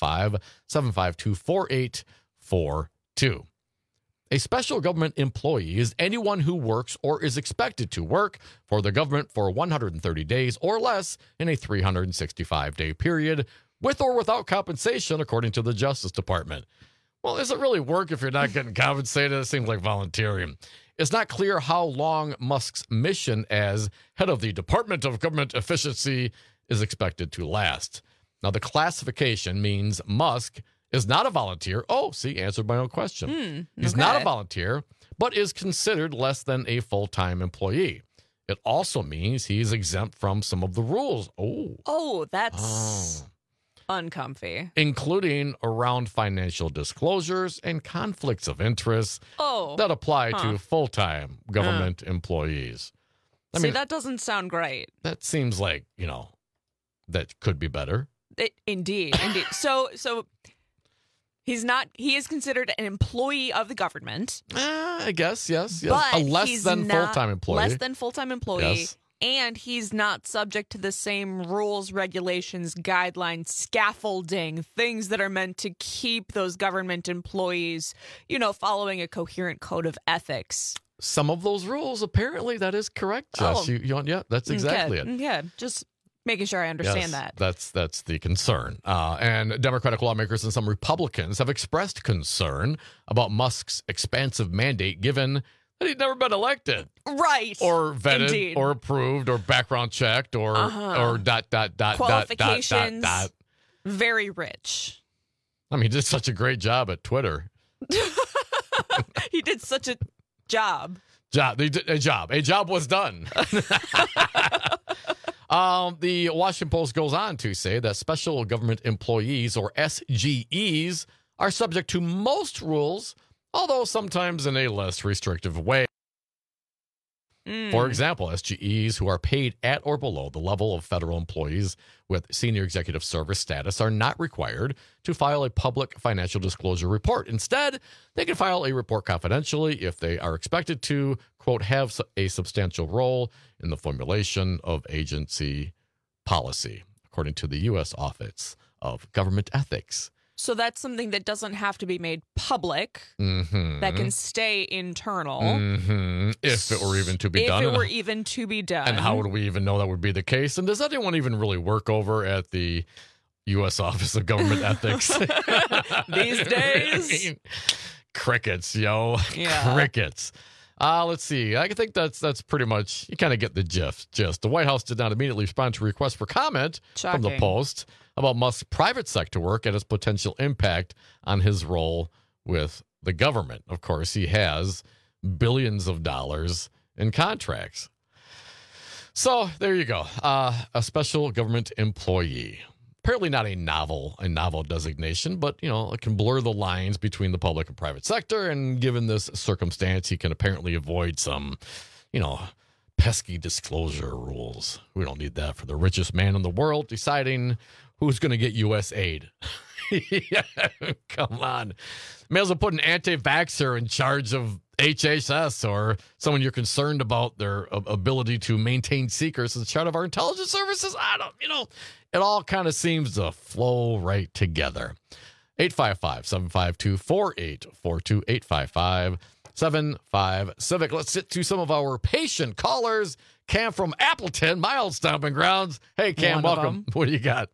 S13: 855-752-4842. A special government employee is anyone who works or is expected to work for the government for 130 days or less in a 365-day period, with or without compensation, according to the Justice Department. Well, is it really work if you're not getting compensated? It seems like volunteering. It's not clear how long Musk's mission as head of the Department of Government Efficiency is expected to last. Now, the classification means Musk is not a volunteer. Oh, see, answered my own question. He's not a volunteer, but is considered less than a full-time employee. It also means he's exempt from some of the rules.
S22: Oh, that's uncomfy.
S13: Including around financial disclosures and conflicts of interest that apply to full-time government employees. I mean,
S22: that doesn't sound great.
S13: That seems like, that could be better.
S22: Indeed. So he is considered an employee of the government.
S13: I guess, yes.
S22: But
S13: a less than full-time employee.
S22: Less than full-time employee.
S13: Yes.
S22: And he's not subject to the same rules, regulations, guidelines, scaffolding, things that are meant to keep those government employees, following a coherent code of ethics.
S13: Some of those rules, apparently, that is correct, Jess. Yeah, that's exactly it.
S22: Yeah, just making sure I understand that.
S13: That's the concern. And Democratic lawmakers and some Republicans have expressed concern about Musk's expansive mandate, given that he'd never been elected.
S22: Right.
S13: Or vetted,
S22: Indeed.
S13: or approved, or background checked, or ...
S22: Qualifications. ... Very rich.
S13: I mean, he did such a great job at Twitter.
S22: He did such a job.
S13: A job was done. The Washington Post goes on to say that special government employees, or SGEs, are subject to most rules, although sometimes in a less restrictive way. For example, SGEs who are paid at or below the level of federal employees with senior executive service status are not required to file a public financial disclosure report. Instead, they can file a report confidentially if they are expected to, quote, have a substantial role in the formulation of agency policy, according to the U.S. Office of Government Ethics.
S22: So that's something that doesn't have to be made public, that can stay internal.
S13: If it were even to be done.
S22: If it were even to be done.
S13: And how would we even know that would be the case? And does anyone even really work over at the U.S. Office of Government Ethics.
S22: These days.
S13: I mean, crickets, yo.
S22: Yeah.
S13: Crickets. Let's see. I think that's pretty much, you kind of get the gist. The White House did not immediately respond to requests for comment from the
S22: Shocking.
S13: Post about Musk's private sector work and its potential impact on his role with the government. Of course, he has billions of dollars in contracts. So there you go. A special government employee. Apparently not a novel designation, but, it can blur the lines between the public and private sector. And given this circumstance, he can apparently avoid some, pesky disclosure rules. We don't need that for the richest man in the world deciding who's going to get U.S. aid. Yeah, come on. May as well put an anti-vaxxer in charge of HHS or someone you're concerned about their ability to maintain secrets as part of our intelligence services. It all kind of seems to flow right together. 855-752-4842, 855-75-CIVIC. Let's sit to some of our patient callers. Cam from Appleton, my old stomping grounds. Hey, Cam, welcome. What do you got?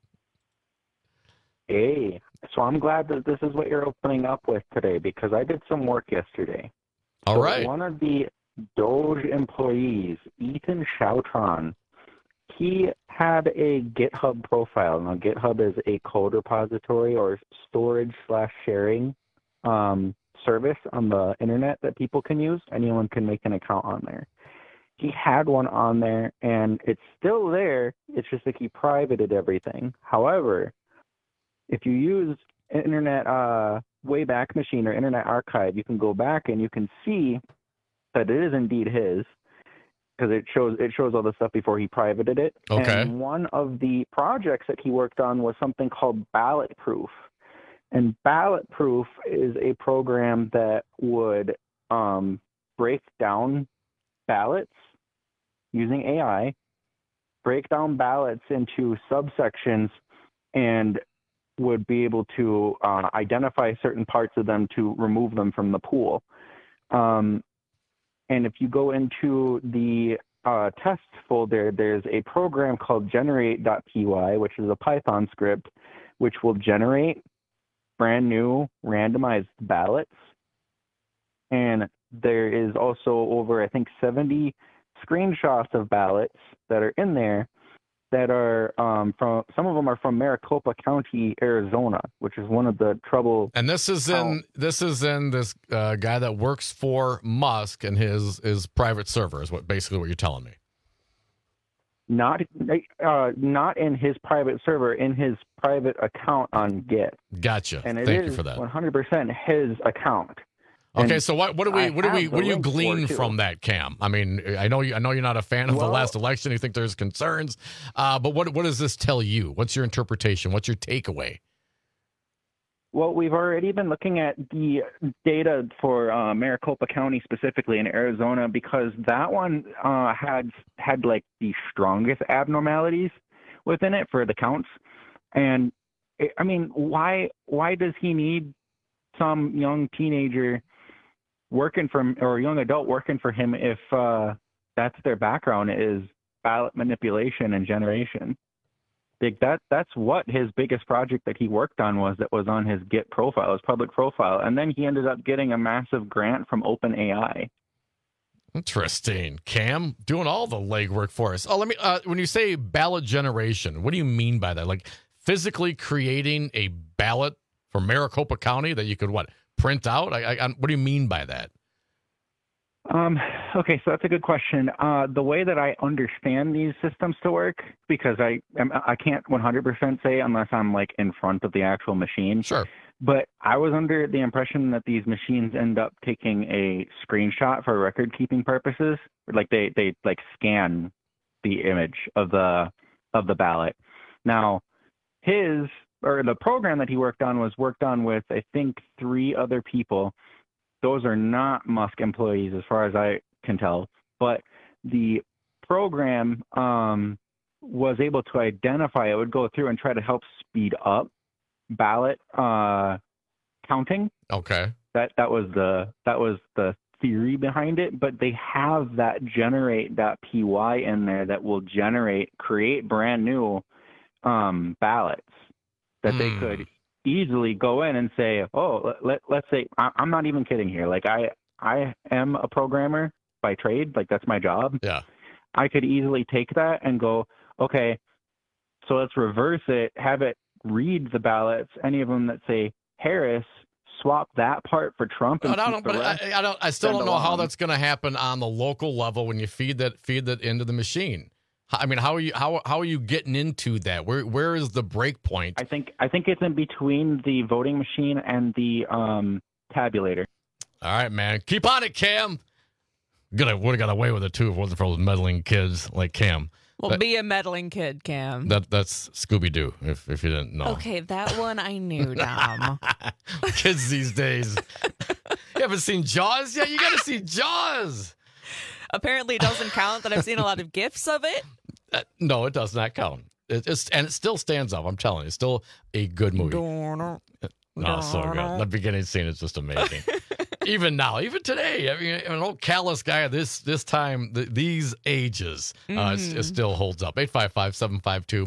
S3: Hey, so I'm glad that this is what you're opening up with today because I did some work yesterday.
S13: All right.
S3: One of the Doge employees, Ethan Shoutron, he had a GitHub profile. Now, GitHub is a code repository or storage/sharing service on the internet that people can use. Anyone can make an account on there. He had one on there, and it's still there. It's just like he privated everything. However, if you use Internet Wayback Machine or Internet Archive, you can go back and you can see that it is indeed his because it shows all the stuff before he privated it.
S13: Okay.
S3: And one of the projects that he worked on was something called Ballot Proof. And Ballot Proof is a program that would break down ballots using AI, break down ballots into subsections, and would be able to identify certain parts of them to remove them from the pool. And if you go into the test folder, there's a program called generate.py, which is a Python script, which will generate brand new randomized ballots. And there is also over, I think, 70 screenshots of ballots that are in there that are from, some of them are from Maricopa County, Arizona, which is one of the trouble.
S13: And this is in this guy that works for Musk and his private server is basically what you're telling me.
S3: Not in his private server, in his private account on Git.
S13: Gotcha.
S3: And
S13: Thank you for that.
S3: 100% his account.
S13: Okay,
S3: And
S13: so what do you glean
S3: link for it,
S13: from that, Cam? I mean, I know you're not a fan of the last election. You think there's concerns, but what does this tell you? What's your interpretation? What's your takeaway?
S3: Well, we've already been looking at the data for Maricopa County specifically in Arizona because that one had like the strongest abnormalities within it for the counts. And I mean, why does he need some young teenager working for him or young adult working for him if that's their background is ballot manipulation and generation? Like that's what his biggest project that he worked on was on his Git profile, his public profile. And then he ended up getting a massive grant from OpenAI.
S13: Interesting. Cam, doing all the legwork for us. Oh, let me, when you say ballot generation, what do you mean by that? Like physically creating a ballot for Maricopa County that you could, print out? What do you mean by that?
S3: Okay, so that's a good question. The way that I understand these systems to work, because I can't 100% say unless I'm like in front of the actual machine.
S13: Sure.
S3: But I was under the impression that these machines end up taking a screenshot for record keeping purposes. Like they like scan the image of the ballot. Now, the program that he worked on with I think 3 other people. Those are not Musk employees as far as I can tell, but the program was able to identify, it would go through and try to help speed up ballot counting.
S13: Okay.
S3: That was the theory behind it, but they have that generate.py in there that will create brand new ballots. that they could easily go in and say, oh, let's say, I'm not even kidding here. Like I am a programmer by trade. Like that's my job.
S13: Yeah.
S3: I could easily take that and go, okay, so let's reverse it, have it read the ballots, any of them that say Harris, swap that part for Trump. And
S13: I still don't know how that's going to happen on the local level when you feed that into the machine. I mean, how are you getting into that? Where is the break point?
S3: I think it's in between the voting machine and the tabulator.
S13: All right, man, keep on it, Cam. Would have got away with it too if it wasn't for those meddling kids like Cam.
S22: Well, be a meddling kid, Cam.
S13: That's Scooby-Doo, if you didn't know.
S22: Okay, that one I knew, Dom.
S13: Kids these days. You haven't seen Jaws yet? You got to see Jaws.
S22: Apparently it doesn't count that I've seen a lot of GIFs of it.
S13: No, it does not count. And it still stands up, I'm telling you. It's still a good movie. So good. The beginning scene is just amazing. Even now, even today, I mean, an old callous guy this time, these ages, it still holds up. 855-752-4842,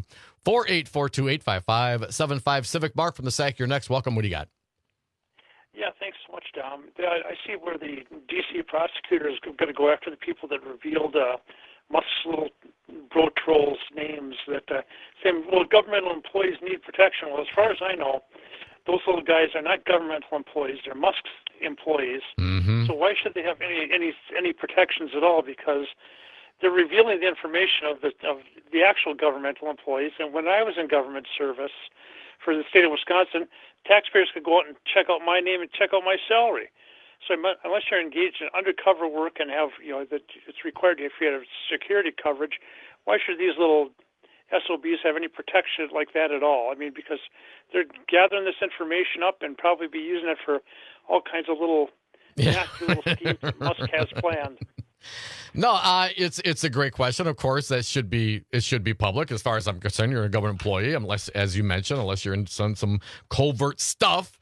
S13: 855-75 Civic. Mark from the SAC, you're next. Welcome. What do you got?
S6: Yeah, thanks so much, Dom. I see where the D.C. prosecutor is going to go after the people that revealed Musk's little bro trolls' names that saying, well, governmental employees need protection. Well, as far as I know, those little guys are not governmental employees. They're Musk's employees. So why should they have any protections at all? Because they're revealing the information of the actual governmental employees. And when I was in government service for the state of Wisconsin, taxpayers could go out and check out my name and check out my salary. So unless you're engaged in undercover work and have, that it's required if you have security coverage, why should these little SOBs have any protection like that at all? I mean, because they're gathering this information up and probably be using it for all kinds of little nasty little schemes that Musk has planned.
S13: No, it's a great question. Of course, it should be public. As far as I'm concerned, you're a government employee, unless, as you mentioned, unless you're in some covert stuff.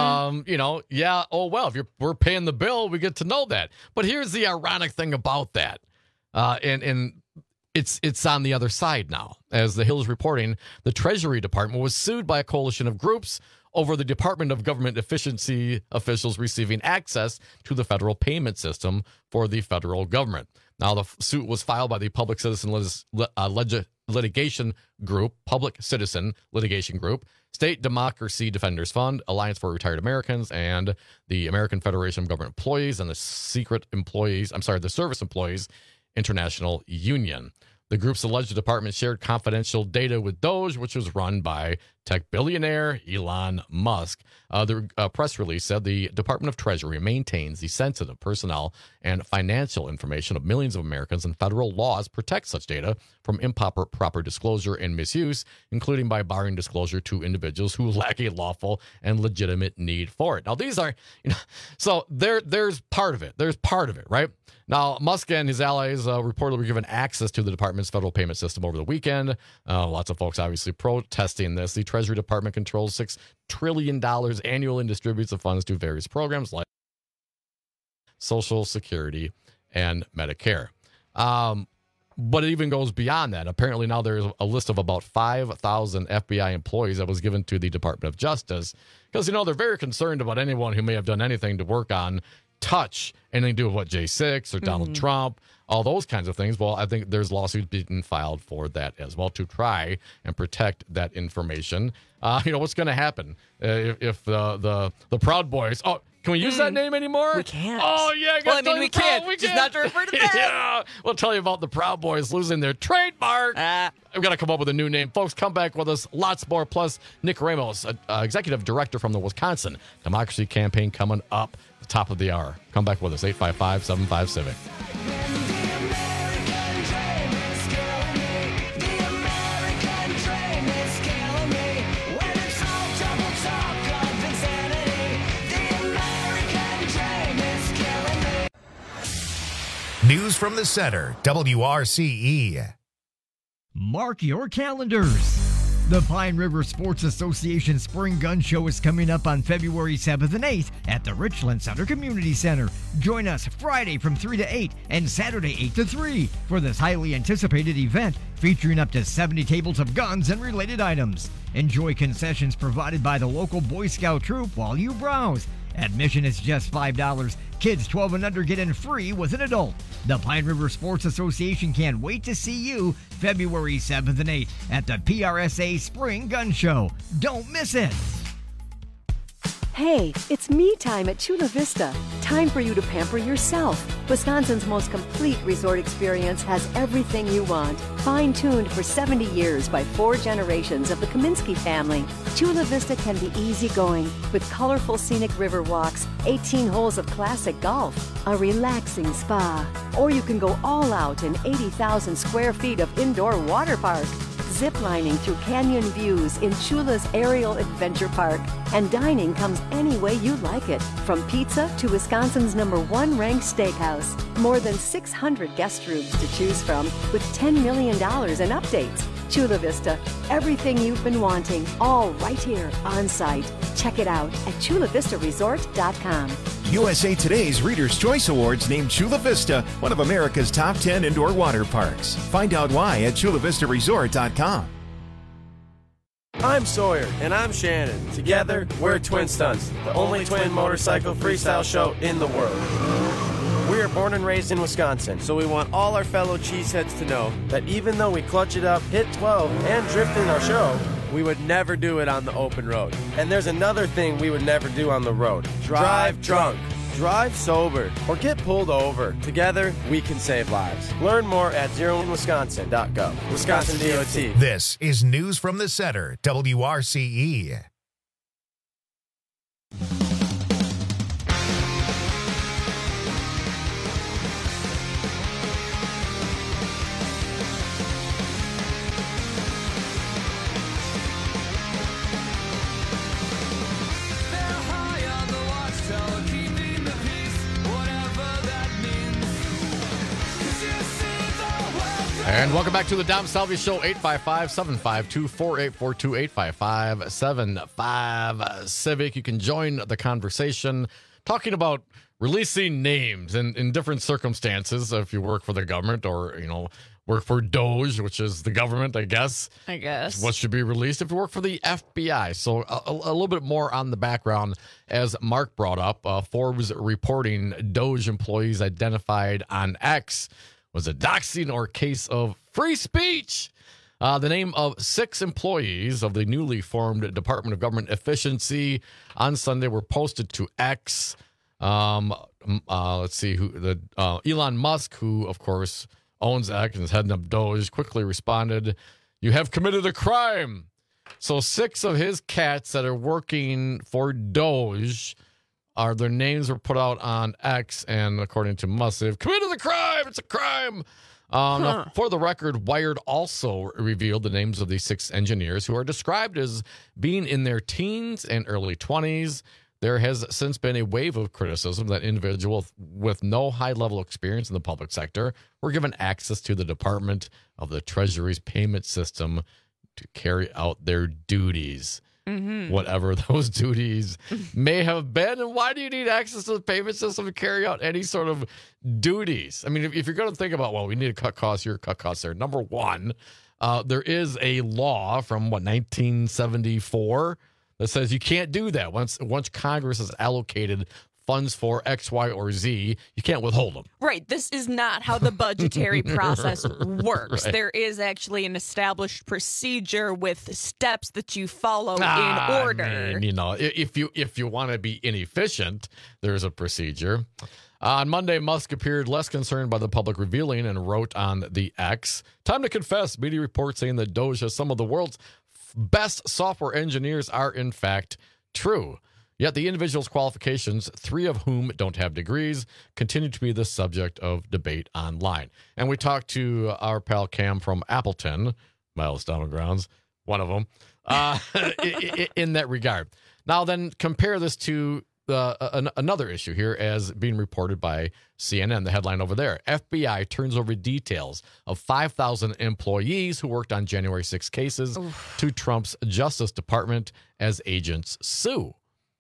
S13: If we're paying the bill, we get to know that. But here's the ironic thing about that, and it's on the other side now. As the Hill is reporting, the Treasury Department was sued by a coalition of groups over the Department of Government Efficiency officials receiving access to the federal payment system for the federal government. Now, the suit was filed by the Public Citizen Litigation Group, State Democracy Defenders Fund, Alliance for Retired Americans, and the American Federation of Government Employees and the Service Employees International Union. The group's alleged department shared confidential data with Doge, which was run by tech billionaire Elon Musk. The press release said the Department of Treasury maintains the sensitive personnel and financial information of millions of Americans, and federal laws protect such data from improper disclosure and misuse, including by barring disclosure to individuals who lack a lawful and legitimate need for it. Now, these are, so there's part of it. There's part of it, right? Now, Musk and his allies reportedly were given access to the department's federal payment system over the weekend. Lots of folks obviously protesting this. The Treasury Department controls $6 trillion annually and distributes the funds to various programs like Social Security and Medicare. But it even goes beyond that. Apparently now there's a list of about 5,000 FBI employees that was given to the Department of Justice because, they're very concerned about anyone who may have done anything to work on anything to do with what J6 or Donald Trump, all those kinds of things. Well, I think there's lawsuits being filed for that as well to try and protect that information. What's going to happen if the Proud Boys? Oh, can we use that name anymore?
S22: We can't.
S13: Oh yeah,
S22: we can't. We just not to refer to that.
S13: Yeah, we'll tell you about the Proud Boys losing their trademark. We've got to come up with a new name, folks. Come back with us. Lots more. Plus, Nick Ramos, executive director from the Wisconsin Democracy Campaign, coming up. Top of the hour. Come back with us, 855-75-CIVIC.
S1: News from the center, WRCE.
S7: Mark your calendars.
S5: The Pine River Sports Association Spring Gun Show is coming up on February 7th and 8th at the Richland Center Community Center. Join us Friday from 3 to 8 and Saturday 8 to 3 for this highly anticipated event featuring up to 70 tables of guns and related items. Enjoy concessions provided by the local Boy Scout troop while you browse. Admission is just $5. Kids 12 and under get in free with an adult. The Pine River Sports Association can't wait to see you February 7th and 8th at the PRSA Spring Gun Show. Don't miss it.
S15: Hey, it's me time at Chula Vista. Time for you to pamper yourself. Wisconsin's most complete resort experience has everything you want. Fine-tuned for 70 years by 4 generations of the Kaminsky family. Chula Vista can be easygoing with colorful scenic river walks, 18 holes of classic golf, a relaxing spa. Or you can go all out in 80,000 square feet of indoor water park. Ziplining through canyon views in Chula's Aerial Adventure Park. And dining comes any way you like it, from pizza to Wisconsin's #1 ranked steakhouse. More than 600 guest rooms to choose from with $10 million in updates. Chula Vista, everything you've been wanting, all right here on site. Check it out at chulavistaresort.com.
S16: USA Today's Reader's Choice Awards named Chula Vista one of America's top 10 indoor water parks. Find out why at chulavistaresort.com.
S7: I'm Sawyer. And I'm Shannon. Together, we're Twin Stunts, the only twin motorcycle freestyle show in the world. We are born and raised in Wisconsin, so we want all our fellow cheeseheads to know that even though we clutch it up, hit 12, and drift in our show, we would never do it on the open road. And there's another thing we would never do on the road. Drive drunk. Drive sober. Or get pulled over. Together, we can save lives. Learn more at zeroinwisconsin.gov. Wisconsin DOT.
S1: This is News from the Center, WRCE.
S13: And welcome back to the Dom Salvi Show, 855-752-4842, 855-75-CIVIC. You can join the conversation talking about releasing names in different circumstances if you work for the government or, work for DOJ, which is the government, I guess. What should be released if you work for the FBI. So a little bit more on the background, as Mark brought up. Forbes reporting DOJ employees identified on X was a doxing or case of free speech. The name of 6 employees of the newly formed Department of Government Efficiency on Sunday were posted to X. Let's see who Elon Musk, who of course owns X and is heading up DOJ, quickly responded, "You have committed a crime." So 6 of his cats that are working for DOJ, their names were put out on X, and according to Musk, they've committed the crime. It's a crime. Now, for the record, Wired also revealed the names of these 6 engineers who are described as being in their teens and early 20s. There has since been a wave of criticism that individuals with no high-level experience in the public sector were given access to the Department of the Treasury's payment system to carry out their duties. Whatever those duties may have been. And why do you need access to the payment system to carry out any sort of duties? I mean, if you're going to think about, well, we need to cut costs here, cut costs there. Number one, there is a law from 1974 that says you can't do that. Once Congress has allocated funds for X, Y, or Z, you can't withhold them.
S22: Right. This is not how the budgetary process works.
S13: Right.
S22: There is actually an established procedure with steps that you follow in order.
S13: I mean, if you want to be inefficient, there's a procedure. On Monday, Musk appeared less concerned by the public revealing and wrote on the X, "Time to confess, media reports saying that DOJ has some of the world's best software engineers are in fact true. Yet the individual's qualifications, 3 of whom don't have degrees, continue to be the subject of debate online." And we talked to our pal Cam from Appleton, Miles Stomping Grounds, one of them, in that regard. Now then, compare this to another issue here, as being reported by CNN, the headline over there. FBI turns over details of 5,000 employees who worked on January 6 cases to Trump's Justice Department as agents sue.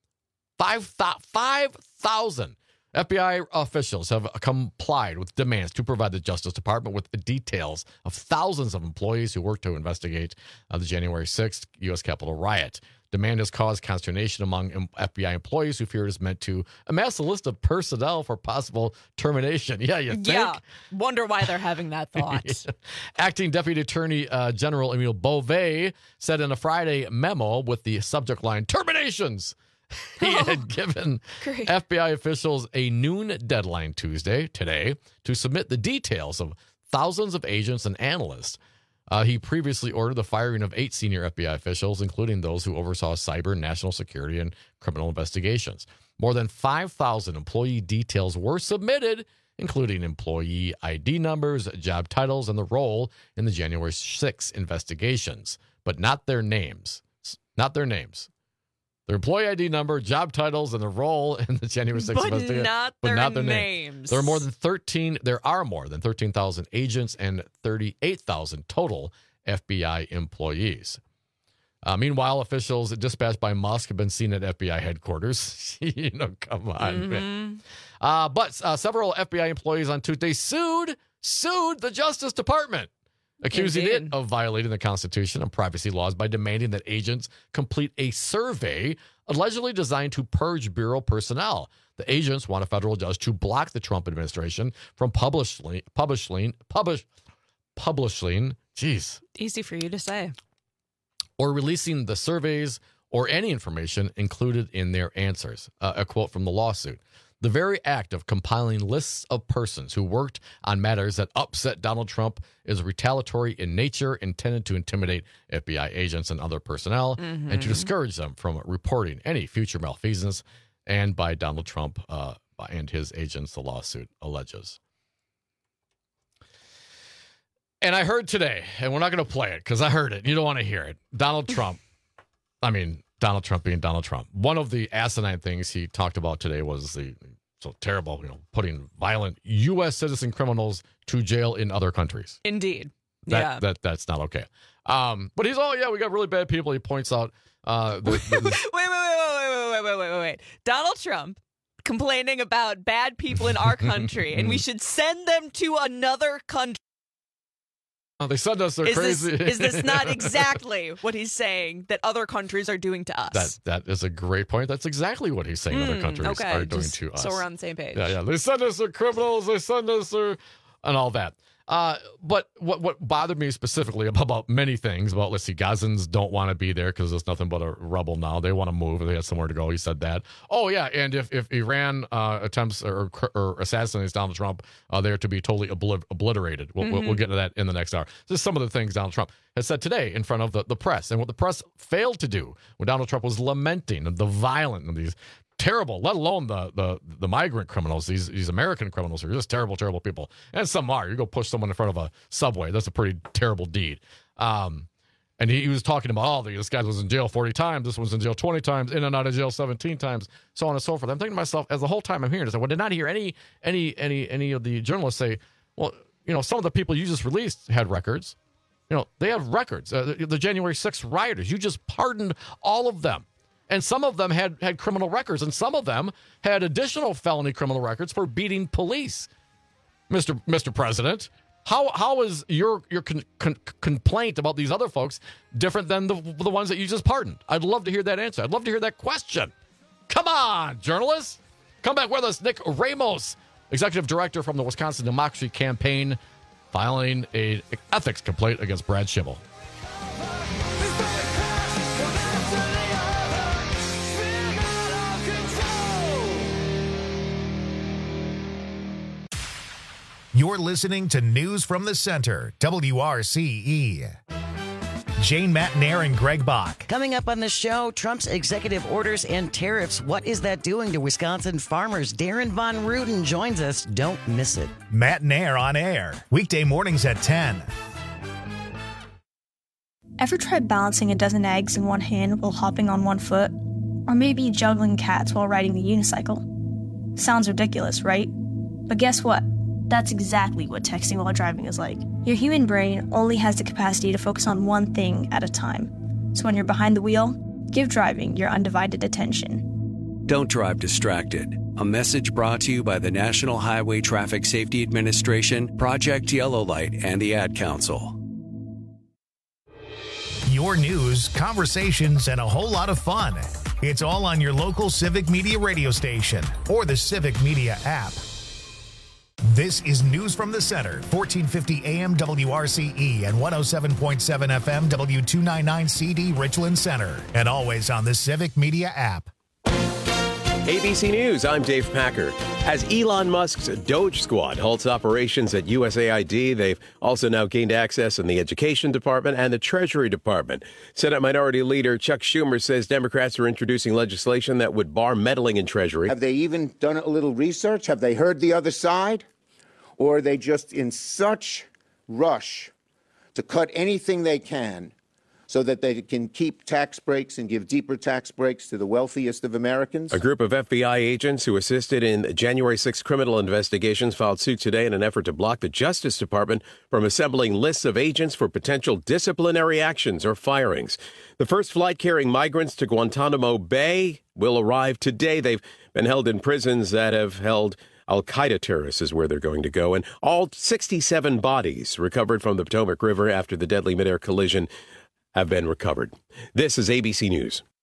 S13: 5,000 FBI officials have complied with demands to provide the Justice Department with the details of thousands of employees who worked to investigate the January 6th U.S. Capitol riot. Demand has caused consternation among FBI employees who fear it is meant to amass a list of personnel for possible termination. Yeah, you think?
S22: Yeah, wonder why they're having that thought.
S13: Yeah. Acting Deputy Attorney General Emile Beauvais said in a Friday memo with the subject line, "Terminations." He had given FBI officials a noon deadline today, to submit the details of thousands of agents and analysts. He previously ordered the firing of 8 senior FBI officials, including those who oversaw cyber, national security, and criminal investigations. More than 5,000 employee details were submitted, including employee ID numbers, job titles, and the role in the January 6 investigations, but not their names. Not their names. Their employee ID number, job titles, and the role in the January 6th investigation.
S22: Not their names.
S13: There are more than 13,000 agents and 38,000 total FBI employees. Meanwhile, officials dispatched by Musk have been seen at FBI headquarters. Come on, man. But several FBI employees on Tuesday sued the Justice Department, accusing it of violating the Constitution and privacy laws by demanding that agents complete a survey allegedly designed to purge bureau personnel. The agents want a federal judge to block the Trump administration from publishing,
S22: Easy for you to say.
S13: Or releasing the surveys or any information included in their answers. A quote from the lawsuit. The very act of compiling lists of persons who worked on matters that upset Donald Trump is retaliatory in nature, intended to intimidate FBI agents and other personnel and to discourage them from reporting any future malfeasance and by Donald Trump and his agents, the lawsuit alleges. And I heard today, and we're not going to play it because I heard it. You don't want to hear it. Donald Trump being Donald Trump. One of the asinine things he talked about today was so terrible, putting violent U.S. citizen criminals to jail in other countries.
S22: Indeed.
S13: That's not okay. But he's, we got really bad people. He points out. Wait.
S22: Donald Trump complaining about bad people in our country, and we should send them to another country.
S13: Oh, they send us. They're crazy.
S22: Is this not exactly what he's saying that other countries are doing to us?
S13: That is a great point. That's exactly what he's saying other countries are doing to us.
S22: So we're on the same page.
S13: Yeah. They send us their criminals. They send us their and all that. But what bothered me specifically about many things, let's see, Gazans don't want to be there because there's nothing but a rubble now. They want to move. They have somewhere to go. He said that. Oh, yeah. And if Iran attempts or assassinates Donald Trump, they're to be totally obliterated. We'll get to that in the next hour. This is some of the things Donald Trump has said today in front of the press, and what the press failed to do when Donald Trump was lamenting the violent and these terrible, let alone the migrant criminals, these American criminals who are just terrible, terrible people. And some are. You go push someone in front of a subway. That's a pretty terrible deed. And he was talking about, this guy was in jail 40 times. This one's in jail 20 times, in and out of jail 17 times, so on and so forth. I'm thinking to myself, as the whole time I'm hearing this, I did not hear any of the journalists say, some of the people you just released had records. They have records. The January 6th rioters, you just pardoned all of them. And some of them had criminal records, and some of them had additional felony criminal records for beating police. Mr. President, how is your complaint about these other folks different than the ones that you just pardoned? I'd love to hear that answer. I'd love to hear that question. Come on, journalists. Come back with us. Nick Ramos, Executive Director from the Wisconsin Democracy Campaign, filing an ethics complaint against Brad Schimel.
S1: You're listening to News from the Center, WRCE. Jane Matnair and Greg Bach.
S9: Coming up on the show, Trump's executive orders and tariffs. What is that doing to Wisconsin farmers? Darren Von Ruden joins us. Don't miss it.
S1: Matnair on air, weekday mornings at 10.
S10: Ever tried balancing a dozen eggs in one hand while hopping on one foot? Or maybe juggling cats while riding the unicycle. Sounds ridiculous, right? But guess what? That's exactly what texting while driving is like. Your human brain only has the capacity to focus on one thing at a time. So when you're behind the wheel, give driving your undivided attention.
S11: Don't drive distracted. A message brought to you by the National Highway Traffic Safety Administration, Project Yellow Light, and the Ad Council.
S1: Your news, conversations, and a whole lot of fun. It's all on your local Civic Media radio station or the Civic Media app. This is News from the Center, 1450 AM WRCE and 107.7 FM W299 CD Richland Center, and always on the Civic Media app.
S23: ABC News, I'm Dave Packer. As Elon Musk's Doge Squad halts operations at USAID, they've also now gained access in the Education Department and the Treasury Department. Senate Minority Leader Chuck Schumer says Democrats are introducing legislation that would bar meddling in Treasury.
S24: Have they even done a little research? Have they heard the other side? Or are they just in such rush to cut anything they can so that they can keep tax breaks and give deeper tax breaks to the wealthiest of Americans?
S23: A group of FBI agents who assisted in January 6 criminal investigations filed suit today in an effort to block the Justice Department from assembling lists of agents for potential disciplinary actions or firings. The first flight carrying migrants to Guantanamo Bay will arrive today. They've been held in prisons that have held Al-Qaeda terrorists is where they're going to go. And all 67 bodies recovered from the Potomac River after the deadly midair collision have been recovered. This is ABC News.